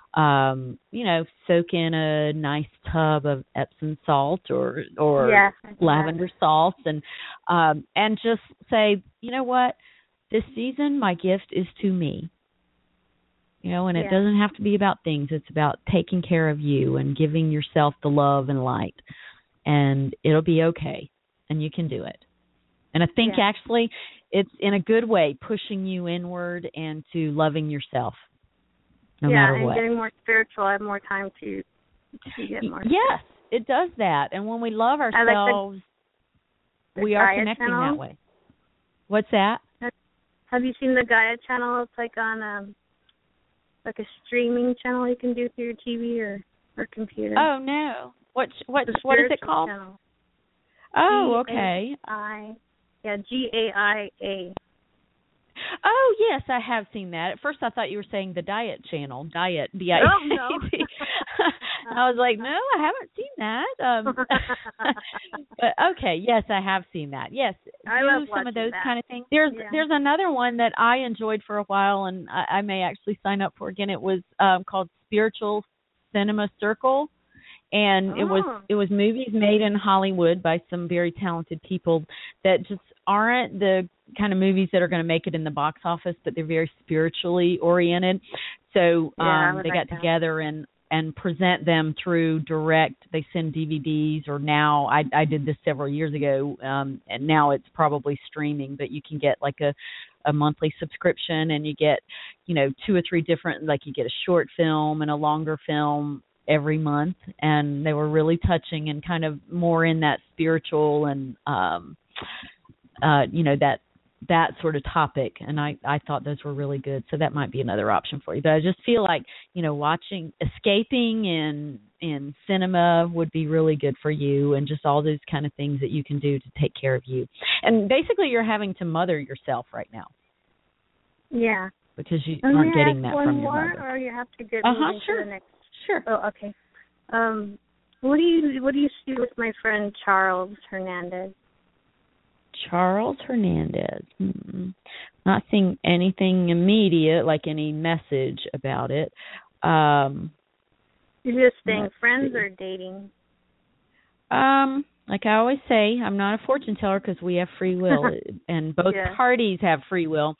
soak in a nice tub of Epsom salt or lavender salts, and just say, you know what, this season my gift is to me. And it doesn't have to be about things. It's about taking care of you and giving yourself the love and light, and it'll be okay, and you can do it. And I think actually it's in a good way pushing you inward and to loving yourself no matter what. Yeah, and getting more spiritual. I have more time to get more. Yes, it does that. And when we love ourselves, we are connecting that way. What's that? Have you seen the Gaia channel? It's like on like a streaming channel you can do through your TV or computer. Oh, no. What is it called? Channel. Oh, okay. GAIA. Oh, yes, I have seen that. At first I thought you were saying the Diet channel. Diet, D-I-E-T. Oh, no. I was like, no, I haven't seen that. But, okay, yes, I have seen that. Yes, I love some of those kind of things. There's another one that I enjoyed for a while, and I may actually sign up for again. It was called Spiritual Cinema Circle. And it was movies made in Hollywood by some very talented people that just aren't the kind of movies that are going to make it in the box office, but they're very spiritually oriented. So they got together and present them through direct. They send DVDs, or now I did this several years ago, and now it's probably streaming, but you can get like a monthly subscription, and you get 2 or 3 different, like you get a short film and a longer film every month, and they were really touching and kind of more in that spiritual and that sort of topic, and I thought those were really good. So that might be another option for you. But I just feel like escaping in cinema would be really good for you, and just all those kind of things that you can do to take care of you. And basically you're having to mother yourself right now. Yeah. Because you aren't getting that from your mother. Or you have to get to the next. Sure. Oh, okay. What do you see with my friend Charles Hernandez? Charles Hernandez. Not seeing anything immediate, like any message about it. You're just staying friends or dating? Like I always say, I'm not a fortune teller because we have free will, and both parties have free will.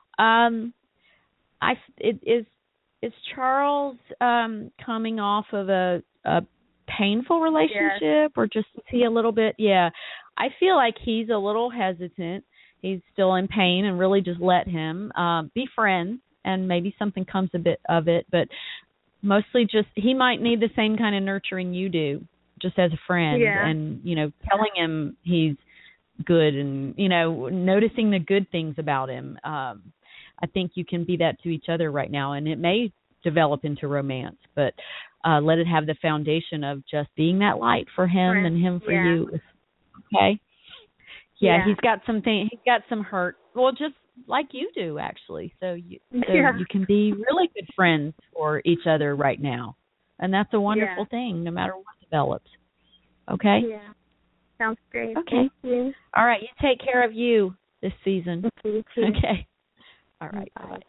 Is Charles coming off of a painful relationship, or just is he a little bit? Yeah, I feel like he's a little hesitant. He's still in pain, and really just let him be friends, and maybe something comes a bit of it. But mostly, just he might need the same kind of nurturing you do, just as a friend, and telling him he's good, and noticing the good things about him. I think you can be that to each other right now, and it may develop into romance, but let it have the foundation of just being that light for him and him for you. Okay? Yeah, he's got some hurt. Well, just like you do, actually. So you can be really good friends for each other right now, and that's a wonderful thing, no matter what develops. Okay? Yeah. Sounds great. Okay. Thank you. All right, you take care of you this season. Okay. All right. Bye.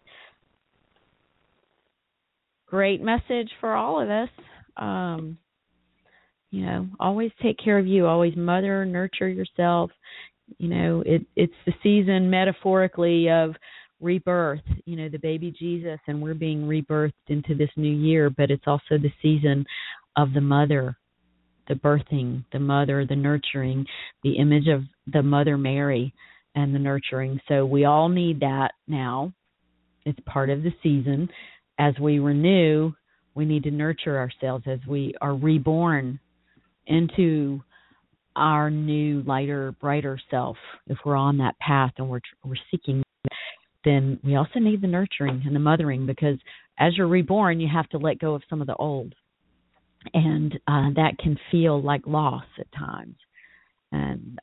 Great message for all of us. always take care of you, always mother, nurture yourself. It's the season metaphorically of rebirth, the baby Jesus, and we're being rebirthed into this new year, but it's also the season of the mother, the birthing, the mother, the nurturing, the image of the Mother Mary and the nurturing. So we all need that now. It's part of the season. As we renew, we need to nurture ourselves as we are reborn into our new, lighter, brighter self. If we're on that path and we're seeking, then we also need the nurturing and the mothering, because as you're reborn, you have to let go of some of the old. And that can feel like loss at times. And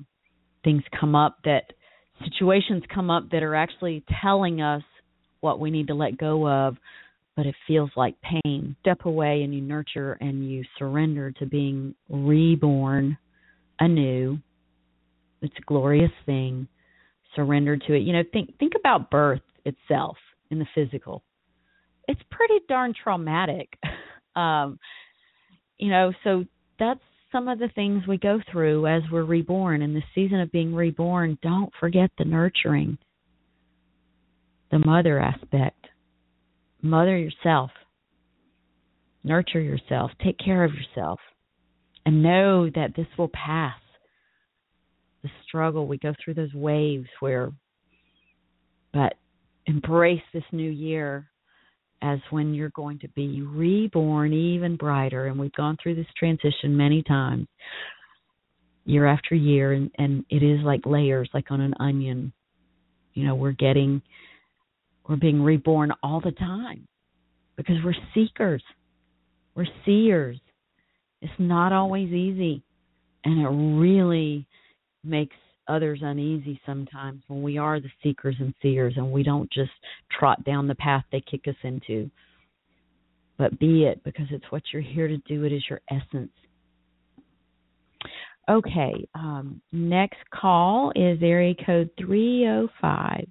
situations come up that are actually telling us what we need to let go of, but it feels like pain. Step away and you nurture and you surrender to being reborn anew. It's a glorious thing. Surrender to it. Think about birth itself in the physical. It's pretty darn traumatic. So that's some of the things we go through as we're reborn. In the season of being reborn, don't forget the nurturing, the mother aspect. Mother yourself. Nurture yourself. Take care of yourself. And know that this will pass. The struggle, we go through those waves but embrace this new year as when you're going to be reborn even brighter. And we've gone through this transition many times, year after year, and it is like layers, like on an onion. We're being reborn all the time because we're seekers. We're seers. It's not always easy, and it really makes others uneasy sometimes when we are the seekers and seers and we don't just trot down the path they kick us into. But be it, because it's what you're here to do. It is your essence. Okay, next call is area code 305.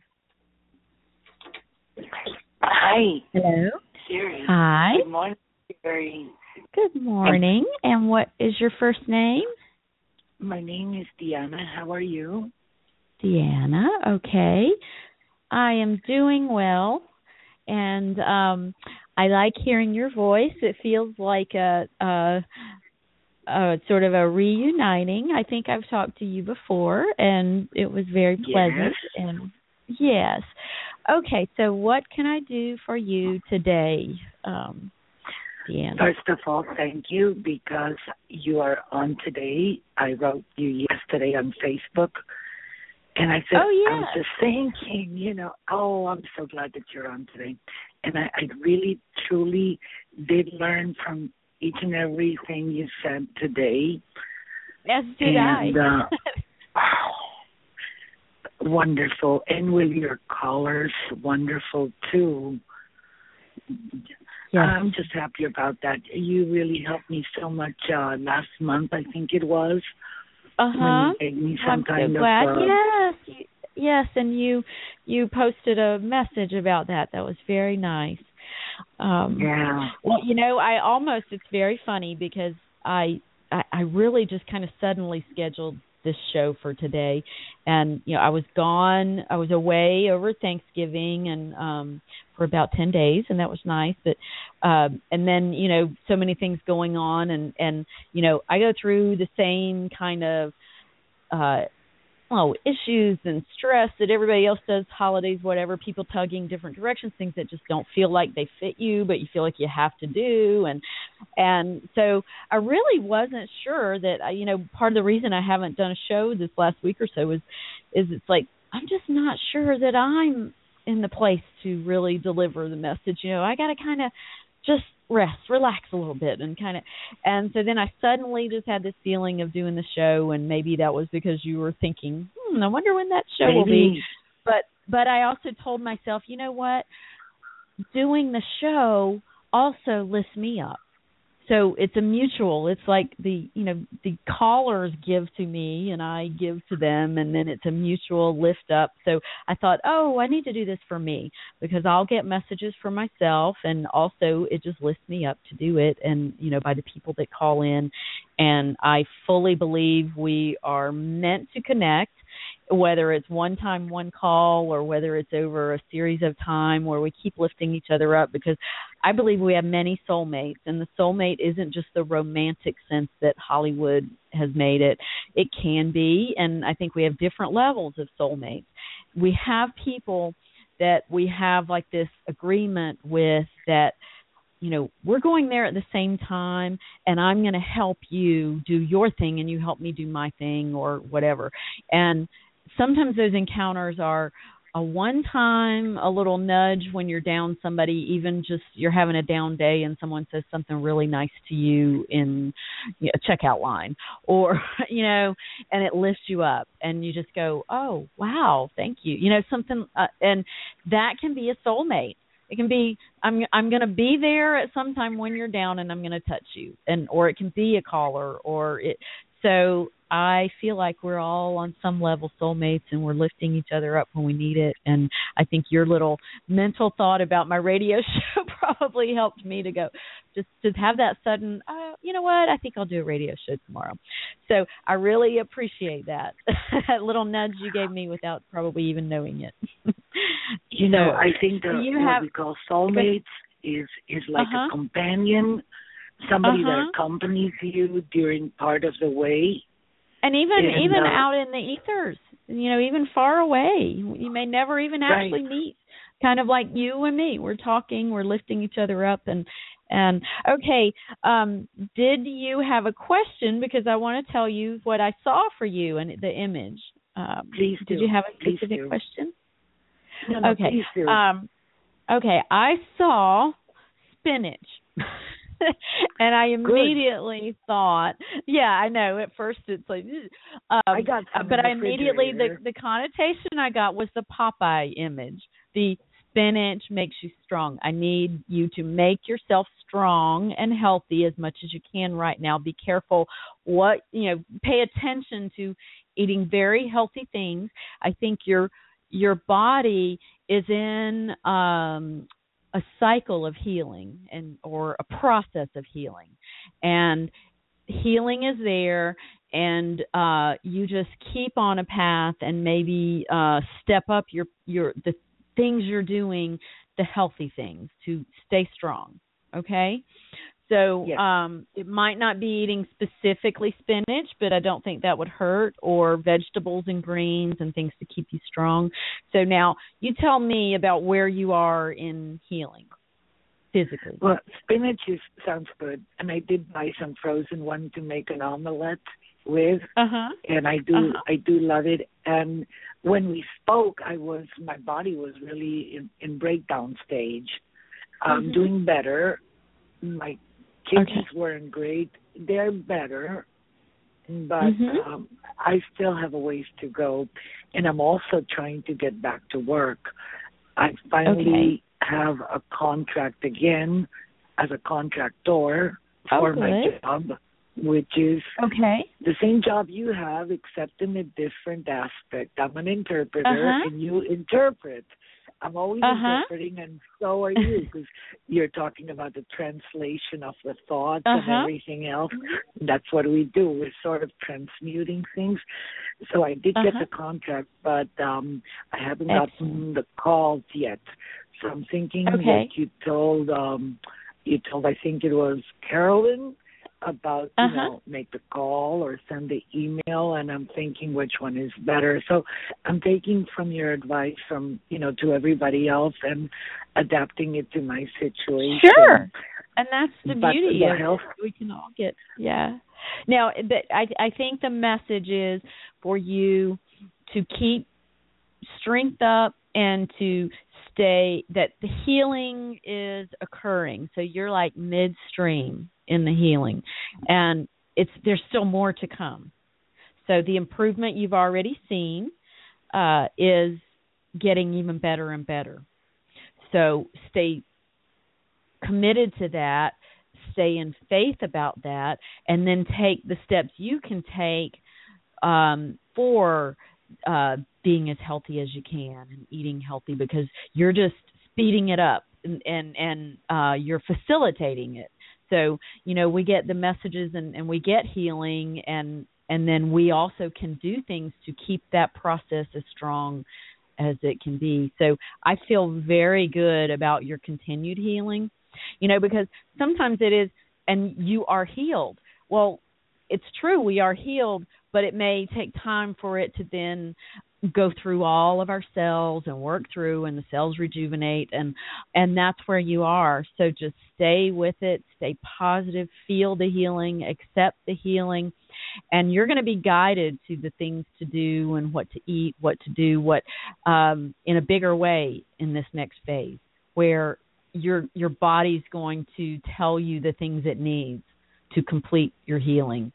Hi. Hello. Siri. Hi. Good morning, Siri. Good morning. And what is your first name? My name is Deanna. How are you? Deanna. Okay. I am doing well, and I like hearing your voice. It feels like a sort of a reuniting. I think I've talked to you before, and it was very pleasant. Yes. And yes. Okay, so what can I do for you today, Deanna? First of all, thank you, because you are on today. I wrote you yesterday on Facebook, and I said, oh, yeah. I was just thinking, I'm so glad that you're on today. And I really, truly did learn from each and everything you said today. As did I. Wonderful. And with your callers, wonderful, too. Yes. I'm just happy about that. You really helped me so much last month, I think it was. Uh-huh. When you gave me some I'm so glad. Yes, and you posted a message about that. That was very nice. Yeah. Well, it's very funny because I really just kind of suddenly scheduled this show for today, and I was away over Thanksgiving and for about 10 days, and that was nice, but and then so many things going on, and I go through the same kind of issues and stress that everybody else does, holidays, whatever, people tugging different directions, things that just don't feel like they fit you, but you feel like you have to do. And so I really wasn't sure that, part of the reason I haven't done a show this last week or so is it's like, I'm just not sure that I'm in the place to really deliver the message. I got to kind of just rest, relax a little bit, and so then I suddenly just had this feeling of doing the show, and maybe that was because you were thinking, I wonder when that show will be. But I also told myself, you know what? Doing the show also lifts me up. so it's a mutual. It's like the callers give to me and I give to them, and then it's a mutual lift up. So I thought, I need to do this for me, because I'll get messages for myself, and also it just lifts me up to do it, and by the people that call in. And I fully believe we are meant to connect, whether it's one time, one call, or whether it's over a series of time where we keep lifting each other up, because I believe we have many soulmates, and the soulmate isn't just the romantic sense that Hollywood has made it. It can be, and I think we have different levels of soulmates. We have people that we have like this agreement with that, we're going there at the same time, and I'm going to help you do your thing and you help me do my thing, or whatever. And sometimes those encounters are a one-time, a little nudge when you're down somebody, even just you're having a down day and someone says something really nice to you in a checkout line, or, and it lifts you up and you just go, oh, wow, thank you. Something, and that can be a soulmate. It can be, I'm going to be there at some time when you're down and I'm going to touch you, or it can be a caller, so I feel like we're all on some level soulmates, and we're lifting each other up when we need it. And I think your little mental thought about my radio show probably helped me to go, just to have that sudden, you know what, I think I'll do a radio show tomorrow. So I really appreciate that, that little nudge you gave me without probably even knowing it. I think what we call soulmates is like a companion, somebody that accompanies you during part of the way. And even out in the ethers, even far away, you may never even actually meet. Kind of like you and me, we're talking, we're lifting each other up, and okay. Did you have a question? Because I want to tell you what I saw for you and the image. Please do. Did you have a specific question? No, okay. Please do. Okay, I saw spinach. And I immediately thought, I know. At first, it's like, I got some, but I immediately the connotation I got was the Popeye image. The spinach makes you strong. I need you to make yourself strong and healthy as much as you can right now. Be careful pay attention to eating very healthy things. I think your body is in a cycle of healing or a process of healing, and healing is there, and you just keep on a path and maybe step up the things you're doing, the healthy things, to stay strong. Okay. So yes. It might not be eating specifically spinach, but I don't think that would hurt, or vegetables and greens and things to keep you strong. So now you tell me about where you are in healing physically. Well, spinach sounds good, and I did buy some frozen one to make an omelette with, and I do love it. And when we spoke, my body was really in breakdown stage. I'm doing better. My kidneys weren't great. They're better, but I still have a ways to go. And I'm also trying to get back to work. I finally have a contract again as a contractor for my job, which is the same job you have, except in a different aspect. I'm an interpreter, and you interpret. I'm always interpreting, and so are you, because you're talking about the translation of the thoughts and everything else. That's what we do. We're sort of transmuting things. So I did get the contract, but I haven't gotten the calls yet. So I'm thinking that you told, I think it was Carolyn, about, make the call or send the email, and I'm thinking which one is better. So I'm taking from your advice to everybody else and adapting it to my situation. Sure. And that's the beauty of it. We can all get, Now, I think the message is for you to keep strength up and to stay, that the healing is occurring. So you're like midstream in the healing, and there's still more to come. So the improvement you've already seen is getting even better and better. So stay committed to that. stay in faith about that, and then take the steps you can take for being as healthy as you can and eating healthy, because you're just speeding it up and you're facilitating it. So, we get the messages and we get healing, and then we also can do things to keep that process as strong as it can be. So I feel very good about your continued healing, because sometimes it is, and you are healed. Well, it's true, we are healed, but it may take time for it to then go through all of our cells and work through, and the cells rejuvenate, and that's where you are. So just stay with it, stay positive, feel the healing, accept the healing, and you're going to be guided to the things to do and what to eat, what to do, what in a bigger way in this next phase, where your body's going to tell you the things it needs to complete your healing.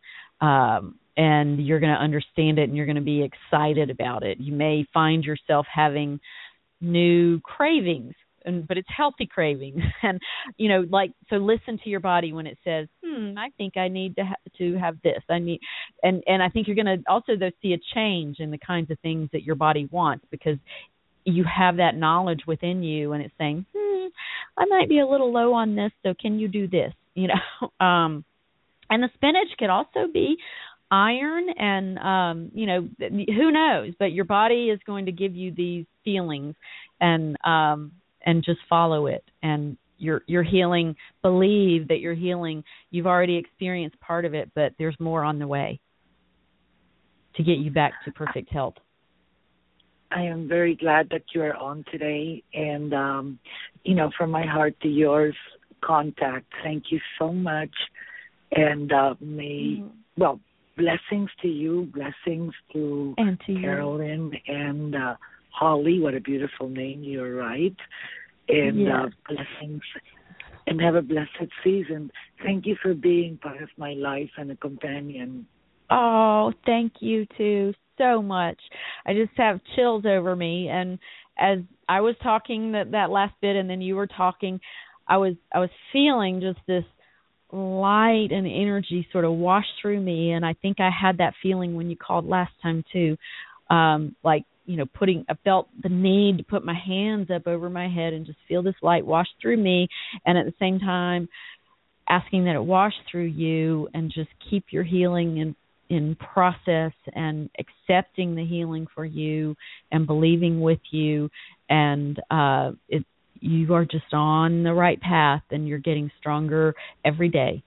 And you're going to understand it, and you're going to be excited about it. You may find yourself having new cravings, but it's healthy cravings. And, so listen to your body when it says, I think I need to have this. And I think you're going to also, though, see a change in the kinds of things that your body wants, because you have that knowledge within you, and it's saying, I might be a little low on this, so can you do this? And the spinach could also be iron, and who knows, but your body is going to give you these feelings, and just follow it, and you're healing. Believe that you're healing. You've already experienced part of it, but there's more on the way to get you back to perfect health. I am very glad that you are on today, and from my heart to yours, contact. Thank you so much, and blessings to you, blessings to Carolyn and Holly. What a beautiful name, you're right. And blessings, and have a blessed season. Thank you for being part of my life and a companion. Oh, thank you too so much. I just have chills over me, and as I was talking that last bit, and then you were talking, I was feeling just this light and energy sort of wash through me, and I think I had that feeling when you called last time too. I felt the need to put my hands up over my head and just feel this light wash through me, and at the same time asking that it wash through you, and just keep your healing in process, and accepting the healing for you, and believing with you, and you are just on the right path, and you're getting stronger every day.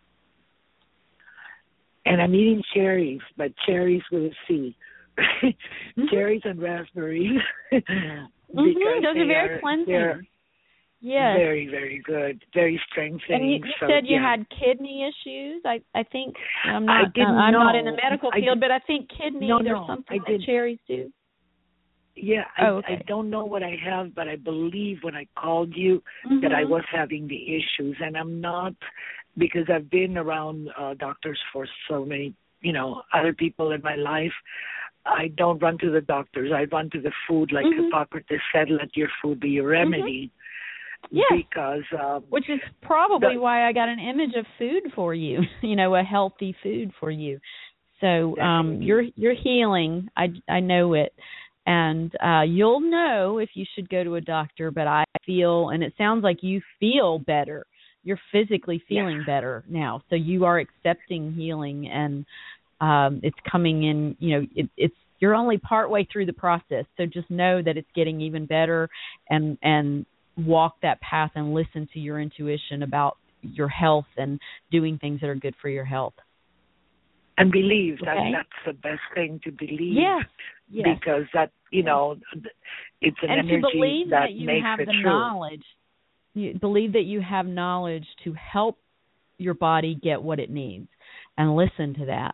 And I'm eating cherries, but cherries with a C. Cherries and raspberries. Those are very cleansing. Yes. Very, very good. Very strengthening. And you said you had kidney issues. I think I'm not in the medical field, but I think kidneys are something that cherries do. Yeah, I don't know what I have, but I believe when I called you that I was having the issues, and I'm not, because I've been around doctors for so many, other people in my life. I don't run to the doctors. I run to the food, like Hippocrates said, let your food be your remedy. Yes. Because which is probably why I got an image of food for you, a healthy food for you. So you're healing. I know it. And you'll know if you should go to a doctor, but I feel, and it sounds like you feel better. You're physically feeling better now. So you are accepting healing, and it's coming in, you're only partway through the process. So just know that it's getting even better, and walk that path and listen to your intuition about your health and doing things that are good for your health. And believe that's the best thing, to believe. Yes. Because that, it's an and energy to believe that you makes have it the true. knowledge. You believe that you have knowledge to help your body get what it needs, and listen to that.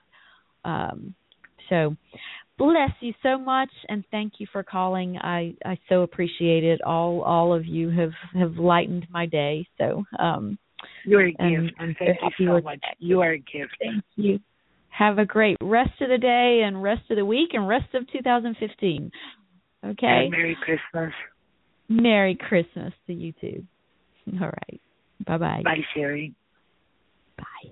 So bless you so much, and thank you for calling. I so appreciate it. All of you have lightened my day. So you're a gift. And thank you so much. You are a gift. Thank you. Have a great rest of the day, and rest of the week, and rest of 2015. Okay? And Merry Christmas. Merry Christmas to you too. All right. Bye-bye. Bye, Sherry. Bye.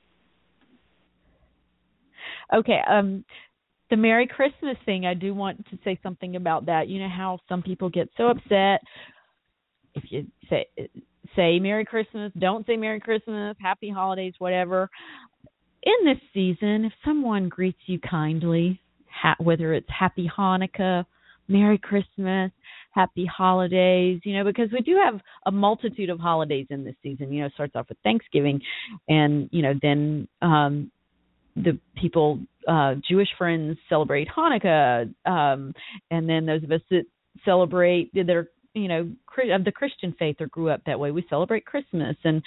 Okay, the Merry Christmas thing, I do want to say something about that. You know how some people get so upset if you say Merry Christmas, don't say Merry Christmas, Happy Holidays, whatever. In this season, if someone greets you kindly, whether it's Happy Hanukkah, Merry Christmas, Happy Holidays, because we do have a multitude of holidays in this season. It starts off with Thanksgiving, and, then the people, Jewish friends celebrate Hanukkah, and then those of us that celebrate, that are, of the Christian faith or grew up that way, we celebrate Christmas. And,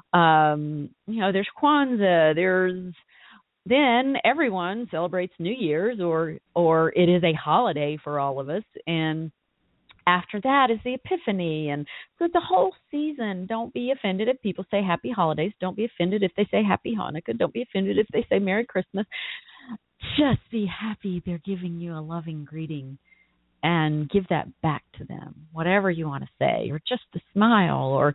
there's Kwanzaa, then everyone celebrates New Year's, or it is a holiday for all of us. And after that is the Epiphany. And so the whole season, don't be offended if people say Happy Holidays. Don't be offended if they say Happy Hanukkah. Don't be offended if they say Merry Christmas. Just be happy they're giving you a loving greeting, and give that back to them, whatever you want to say, or just a smile, or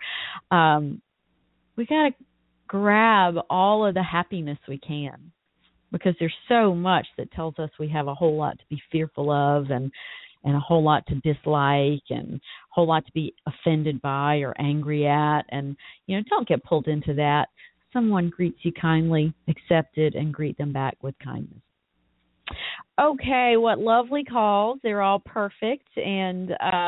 we got to grab all of the happiness we can, because there's so much that tells us we have a whole lot to be fearful of, and a whole lot to dislike, and a whole lot to be offended by or angry at. And, don't get pulled into that. Someone greets you kindly, accept it, and greet them back with kindness. Okay, what lovely calls. They're all perfect, and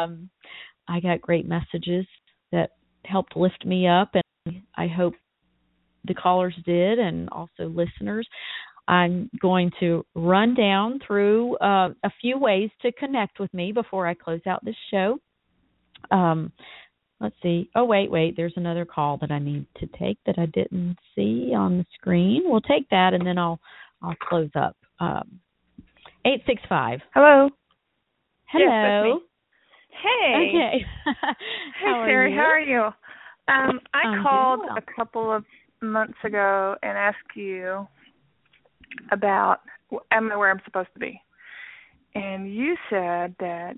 I got great messages that helped lift me up, and I hope the callers did, and also listeners. I'm going to run down through a few ways to connect with me before I close out this show. Let's see. Oh, wait. There's another call that I need to take that I didn't see on the screen. We'll take that, and then I'll close up. 865. Hello. Hello. Yes, hey. Okay. Hey, Sherry. How are you? I called a couple of months ago and asked you about am I where I'm supposed to be, and you said that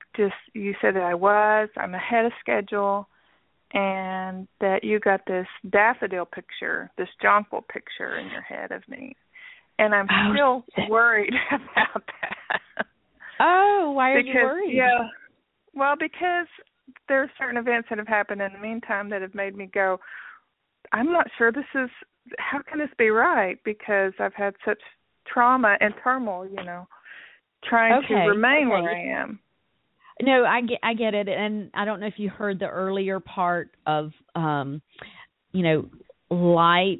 I'm ahead of schedule, and that you got this daffodil picture, this jonquil picture in your head of me, and I'm still worried about that. Oh, why are you worried? Yeah, well, because there are certain events that have happened in the meantime that have made me go, I'm not sure how can this be right? Because I've had such trauma and turmoil, trying to remain where I am. No, I get it. And I don't know if you heard the earlier part of, light,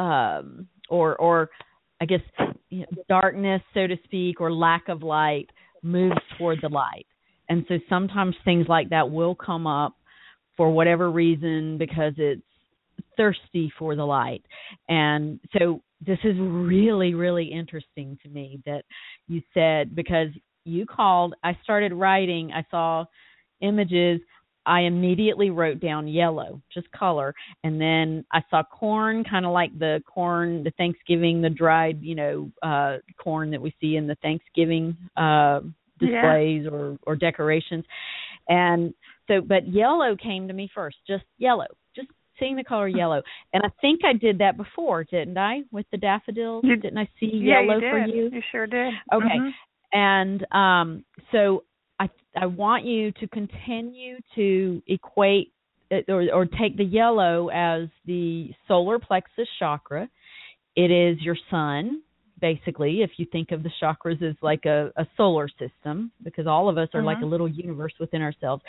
or I guess darkness, so to speak, or lack of light moves toward the light. And so sometimes things like that will come up for whatever reason, because it's thirsty for the light. And so this is really, really interesting to me that you said, because you called, I started writing, I saw images, I immediately wrote down yellow, just color, and then I saw corn, kind of like the corn, the Thanksgiving, the dried, corn that we see in the Thanksgiving displays or decorations. And so, but yellow came to me first, just yellow, just seeing the color yellow. And I think I did that before, didn't I, with the daffodils? Didn't I see yellow for you? You sure did. Okay. Mm-hmm. And so I want you to continue to equate or take the yellow as the solar plexus chakra. It is your sun, basically, if you think of the chakras as like a solar system, because all of us are like a little universe within ourselves.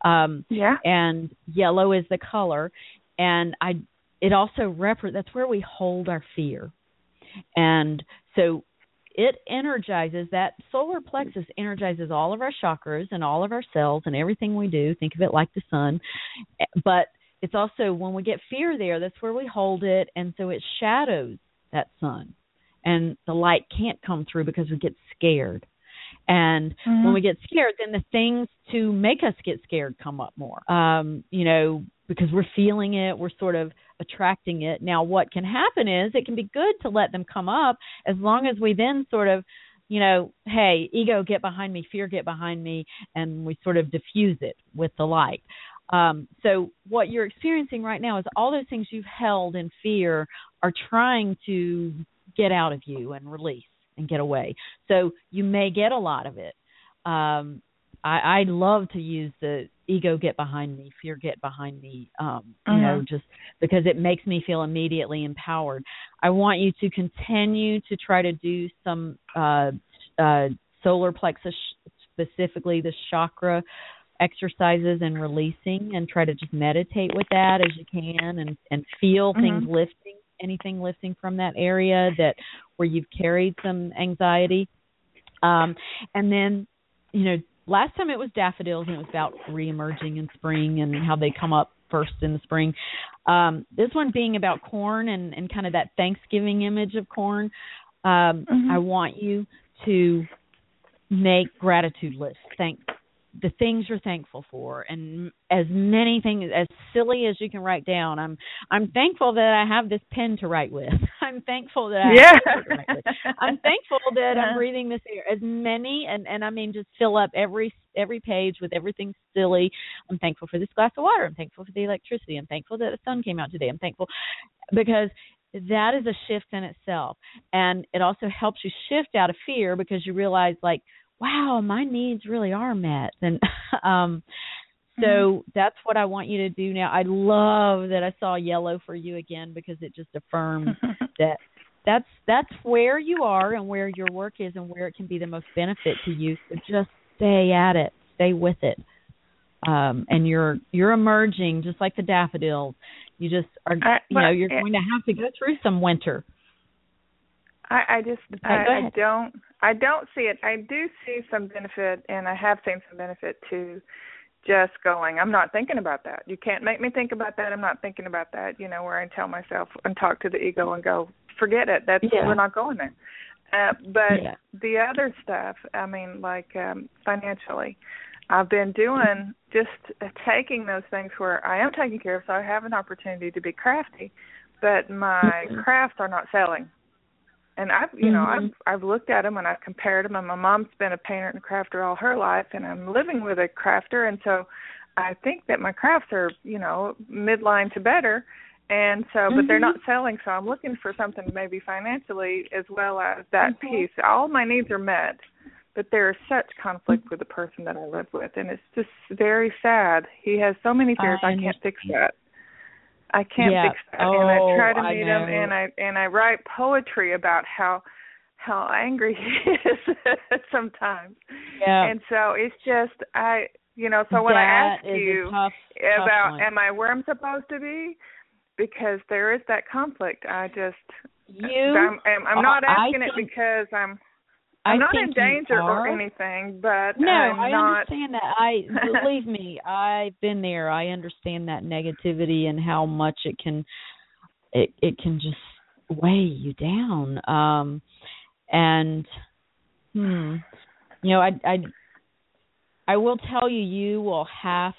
And yellow is the color. And it also that's where we hold our fear. And so it energizes, that solar plexus energizes all of our chakras and all of our cells and everything we do. Think of it like the sun. But it's also, when we get fear there, that's where we hold it. And so it shadows that sun. And the light can't come through because we get scared. And when we get scared, then the things to make us get scared come up more, because we're feeling it, we're sort of attracting it. Now, what can happen is it can be good to let them come up, as long as we then sort of, hey, ego, get behind me, fear, get behind me, and we sort of diffuse it with the light. So what you're experiencing right now is all those things you've held in fear are trying to get out of you and release and get away. So you may get a lot of it. I love to use the ego get behind me, fear get behind me, you know, just because it makes me feel immediately empowered. I want you to continue to try to do some solar plexus, specifically the chakra exercises and releasing, and try to just meditate with that as you can, and feel things lifting, anything lifting from that area that where you've carried some anxiety. And then, you know, last time it was daffodils, and it was about reemerging in spring and how they come up first in the spring. This one being about corn and kind of that Thanksgiving image of corn. I want you to make gratitude lists. Thank the things you're thankful for, and as many things, as silly as you can write down. I'm thankful that I have this pen to write with. I'm thankful that I have to write with. I'm thankful that I'm breathing this air. As many, and I mean, just fill up every page with everything silly. I'm thankful for this glass of water. I'm thankful for the electricity. I'm thankful that the sun came out today. I'm thankful because that is a shift in itself, and it also helps you shift out of fear because you realize, like, wow, my needs really are met. And so that's what I want you to do now. I love that I saw yellow for you again, because it just affirms that that's where you are and where your work is and where it can be the most benefit to you. So just stay at it, stay with it. And you're emerging just like the daffodils. You just are, you're going to have to go through some winter. I don't see it. I do see some benefit, and I have seen some benefit to just going, I'm not thinking about that. You can't make me think about that. I'm not thinking about that, you know, where I tell myself and talk to the ego and go, forget it. We're not going there. But the other stuff, I mean, like financially, I've been doing just taking those things where I am taken care of, so I have an opportunity to be crafty, but my crafts are not selling. And I've looked at them and I've compared them. And my mom's been a painter and a crafter all her life, and I'm living with a crafter, and so I think that my crafts are, you know, midline to better, and so but they're not selling. So I'm looking for something maybe financially as well as that piece. All my needs are met, but there is such conflict with the person that I live with, and it's just very sad. He has so many fears. I can't fix that. I can't fix that, and I try to meet him, and I write poetry about how angry he is sometimes. Yeah. And so it's just so when I ask you about am I where I'm supposed to be, because there is that conflict. I'm not asking it because I'm not in danger or anything, but no, I understand that. Believe me, I've been there. I understand that negativity and how much it can just weigh you down. I will tell you, you will have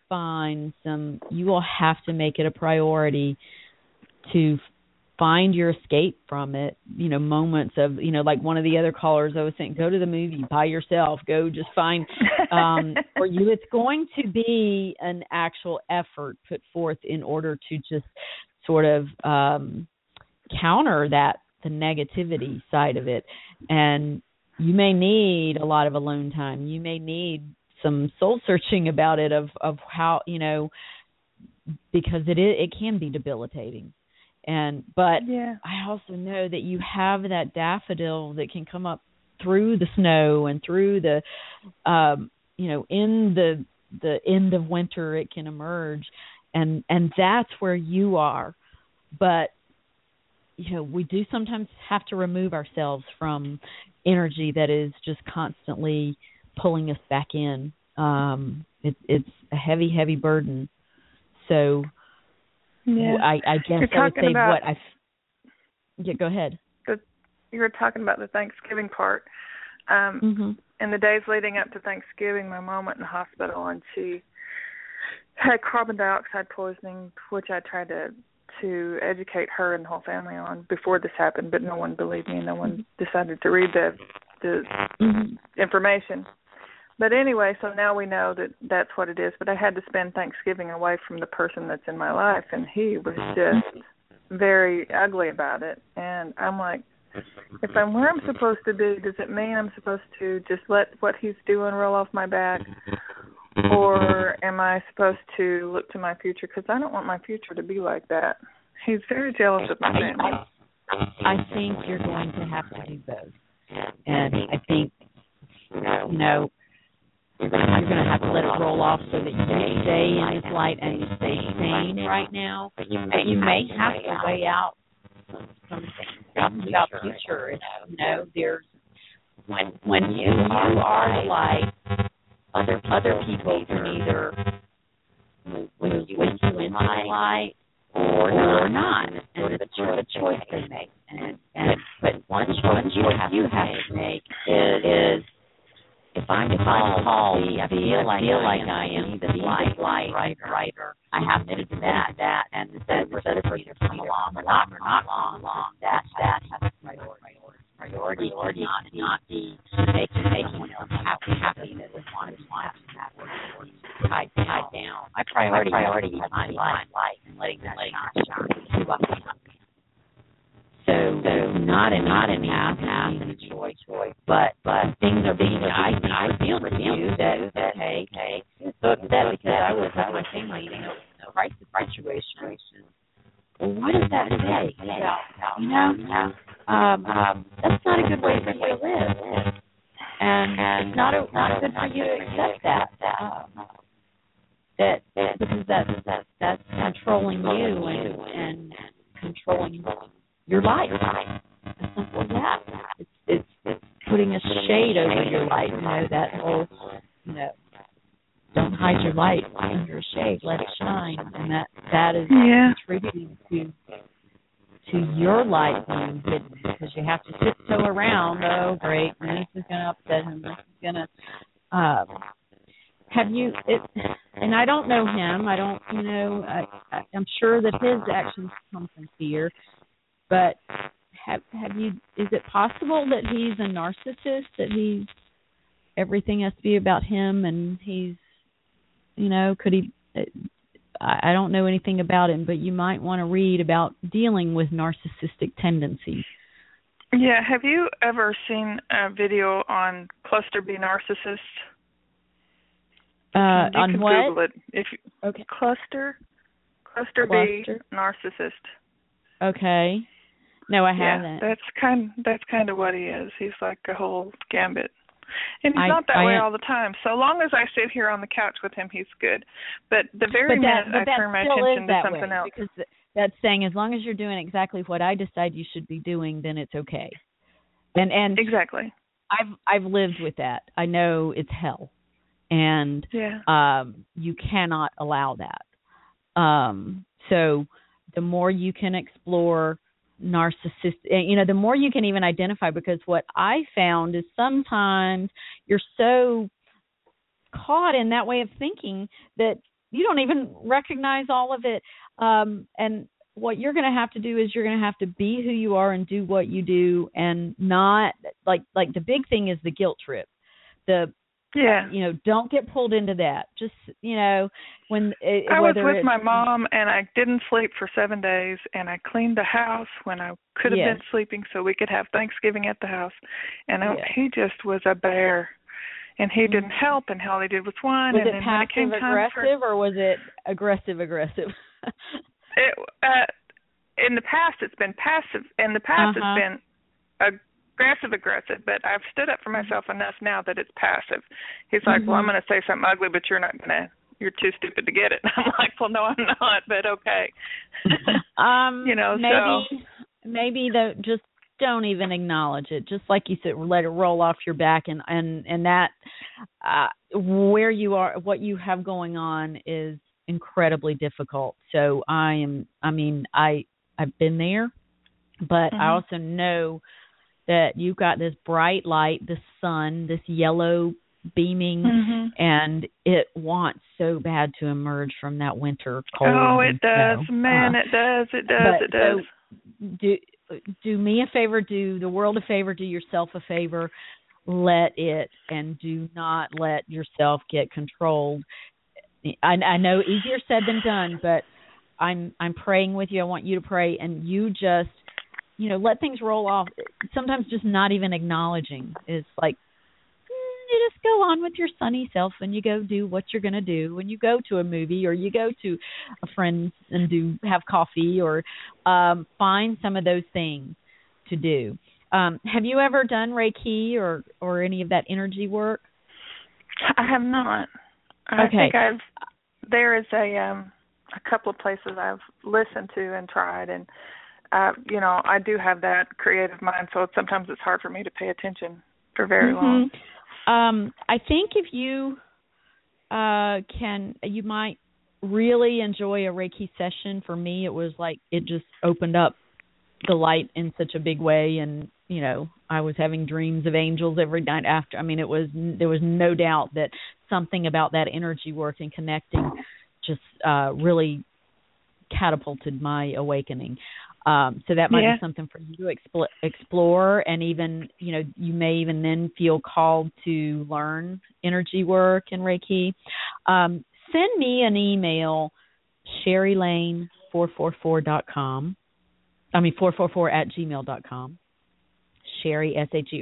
to make it a priority to find your escape from it, you know, moments of, you know, like one of the other callers I was saying, go to the movie by yourself, go just find, for you, it's going to be an actual effort put forth in order to just sort of counter the negativity side of it. And you may need a lot of alone time. You may need some soul searching about it of how, you know, because it can be debilitating. But I also know that you have that daffodil that can come up through the snow and through the, in the end of winter, it can emerge, and that's where you are. But you know, we do sometimes have to remove ourselves from energy that is just constantly pulling us back in. It's a heavy, heavy burden. So. Yeah. I guess I would say go ahead. You were talking about the Thanksgiving part. In the days leading up to Thanksgiving, my mom went in the hospital and she had carbon dioxide poisoning, which I tried to educate her and the whole family on before this happened, but no one believed me. No one decided to read the information. But anyway, so now we know that that's what it is. But I had to spend Thanksgiving away from the person that's in my life, and he was just very ugly about it. And I'm like, if I'm where I'm supposed to be, does it mean I'm supposed to just let what he's doing roll off my back? Or am I supposed to look to my future? Because I don't want my future to be like that. He's very jealous of my family. I think you're going to have to do both. And I think, you know, you're going to have to let it roll off so that you can stay in his light and you stay sane right now. But you may have to weigh out some things about the future. You know, there's when you are the light, other people can either move you into the light or not. And it's a choice they make. But one choice you have to make is, if I'm called, I feel like I am the light writer. I have to do that, and then for other person to come along or not along. That has priority, not be making them happy that was wanted to tied down. My priority is my light and letting that shine. So not in half and choice, but things are being revealed to you that hey, so upset because I was at my family in a crisis situation. Well, what does that say about, you know, that's not a good way for you to live, and it's not good for you to accept that because that's controlling you and controlling your life. As simple as that. It's putting a shade over your life. You know, that whole, you know, don't hide your light under a shade, let it shine. And that is contributing to your light being hidden, because you have to tiptoe around. Oh, great, this is going to upset him. This is going to. Have you? And I don't know him. I don't. You know, I'm sure that his actions come from fear. But have you? Is it possible that he's a narcissist? That everything has to be about him, and he's, you know, could he? I don't know anything about him, but you might want to read about dealing with narcissistic tendencies. Yeah, have you ever seen a video on Cluster B narcissist? On what? Google it. If you, okay. Cluster B narcissist. Okay. No, I haven't. That's kind of what he is. He's like a whole gambit. And he's not that way all the time. So long as I sit here on the couch with him, he's good. But the very minute I turn my attention to something else. Because that's saying as long as you're doing exactly what I decide you should be doing, then it's okay. And exactly. I've lived with that. I know it's hell. And you cannot allow that. So the more you can explore narcissist, you know, the more you can even identify, because what I found is sometimes you're so caught in that way of thinking that you don't even recognize all of it. And what you're going to have to do is you're going to have to be who you are and do what you do, and not like the big thing is the guilt trip. You know, don't get pulled into that. Just, you know, I was with my mom and I didn't sleep for 7 days, and I cleaned the house when I could have been sleeping so we could have Thanksgiving at the house. And he just was a bear, and he didn't help, and all he did was whine. Was it passive aggressive or was it aggressive? In the past, it's been passive. In the past, it's been aggressive, but I've stood up for myself enough now that it's passive. He's like, well, I'm going to say something ugly, but you're too stupid to get it. I'm like, well, no, I'm not, but okay. You know, maybe just don't even acknowledge it. Just like you said, let it roll off your back, and that where you are, what you have going on is incredibly difficult. So I've been there, but I also know that you've got this bright light, the sun, this yellow beaming, and it wants so bad to emerge from that winter cold. Oh, it does. Man, it does. It does. So do me a favor, do the world a favor, do yourself a favor. Let it, and do not let yourself get controlled. I know easier said than done, but I'm praying with you. I want you to pray, and you just, let things roll off. Sometimes just not even acknowledging is like, you just go on with your sunny self, and you go do what you're going to do. When you go to a movie, or you go to a friend and have coffee, or find some of those things to do. Have you ever done Reiki or any of that energy work? I have not. Okay. I think there is a couple of places I've listened to and tried, and I do have that creative mind, so sometimes it's hard for me to pay attention for very long. I think if you you might really enjoy a Reiki session. For me, it was like it just opened up the light in such a big way, and I was having dreams of angels every night after. I mean, there was no doubt that something about that energy work and connecting just really catapulted my awakening. So that might be something for you to explore, and even, you may even then feel called to learn energy work and Reiki. Send me an email, SherryLane444.com. 444@gmail.com. Sherry,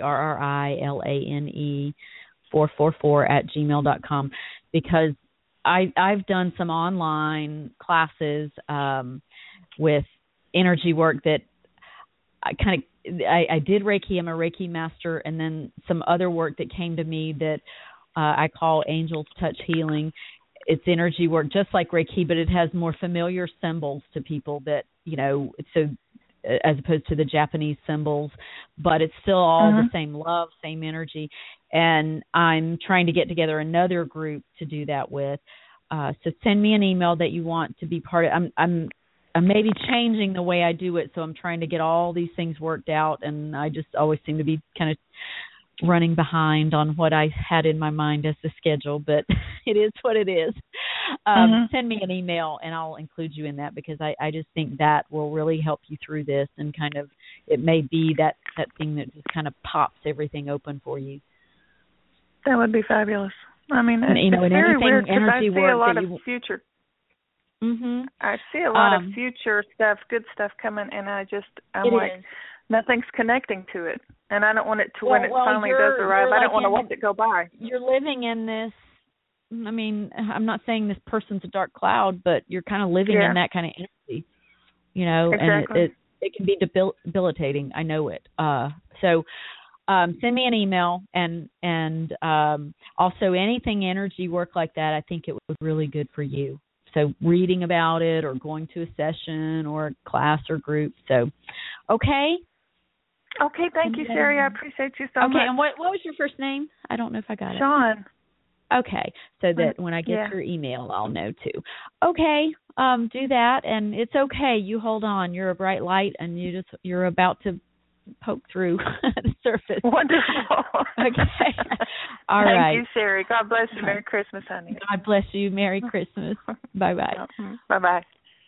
SherryLane 444@gmail.com, because I've done some online classes with energy work that I did Reiki. I'm a Reiki master, and then some other work that came to me that I call Angels Touch Healing. It's energy work just like Reiki, but it has more familiar symbols to people that, so as opposed to the Japanese symbols, but it's still all the same love, same energy. And I'm trying to get together another group to do that with. So send me an email that you want to be part of. I'm maybe changing the way I do it, so I'm trying to get all these things worked out, and I just always seem to be kind of running behind on what I had in my mind as the schedule, but it is what it is. Send me an email, and I'll include you in that, because I just think that will really help you through this, and kind of, it may be that thing that just kind of pops everything open for you. That would be fabulous. I mean, and, it's very weird, because I see a lot of future. I see a lot of future stuff, good stuff coming, and I'm like, nothing's connecting to it. And I don't want it to, when it finally does arrive, I don't want to watch it go by. You're living in this, I mean, I'm not saying this person's a dark cloud, but you're kind of living in that kind of energy, exactly. And it can be debilitating. I know it. So send me an email, and also anything energy work like that, I think it was really good for you. So reading about it, or going to a session or a class or group. So, okay. Okay, thank you, Sherry. I appreciate you so much. Okay, and what was your first name? I don't know if I got it. Sean. Okay, so that when I get your email, I'll know too. Okay, do that, and it's okay. You hold on. You're a bright light, and you're about to poke through the surface. Wonderful. Okay. All right. Thank you, Sherry. God bless you. Merry Christmas, honey. God bless you. Merry Christmas. Bye-bye. Bye-bye.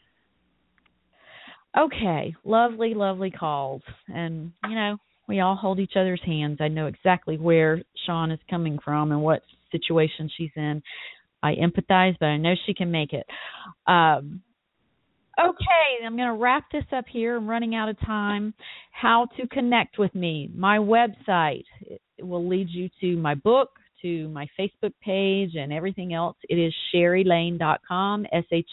Okay. Lovely, lovely calls. And, we all hold each other's hands. I know exactly where Sean is coming from and what situation she's in. I empathize, but I know she can make it. Okay, I'm going to wrap this up here. I'm running out of time. How to connect with me. My website will lead you to my book, to my Facebook page, and everything else. It is SherryLane.com,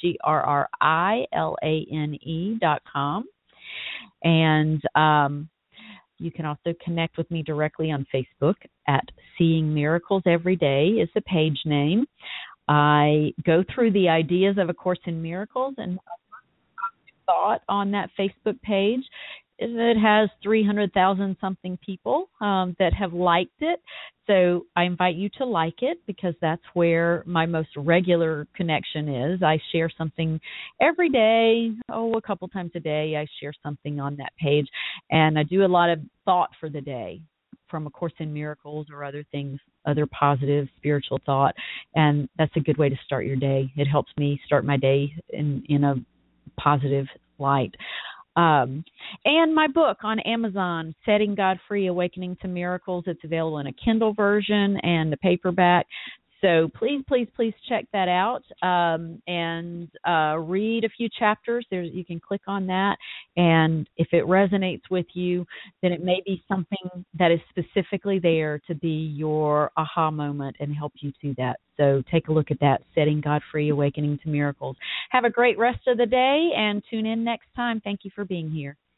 SherryLane.com. And you can also connect with me directly on Facebook at Seeing Miracles Every Day is the page name. I go through the ideas of A Course in Miracles, and thought on that Facebook page. It has 300,000 something people that have liked it. So I invite you to like it, because that's where my most regular connection is. I share something every day, a couple times a day. I share something on that page, and I do a lot of thought for the day from A Course in Miracles or other things, other positive spiritual thought, and that's a good way to start your day. It helps me start my day in a positive light. And my book on Amazon, Setting God Free, Awakening to Miracles. It's available in a Kindle version and a paperback. So please check that out and read a few chapters. You can click on that, and if it resonates with you, then it may be something that is specifically there to be your aha moment and help you to that. So take a look at that, Setting God Free, Awakening to Miracles. Have a great rest of the day, and tune in next time. Thank you for being here.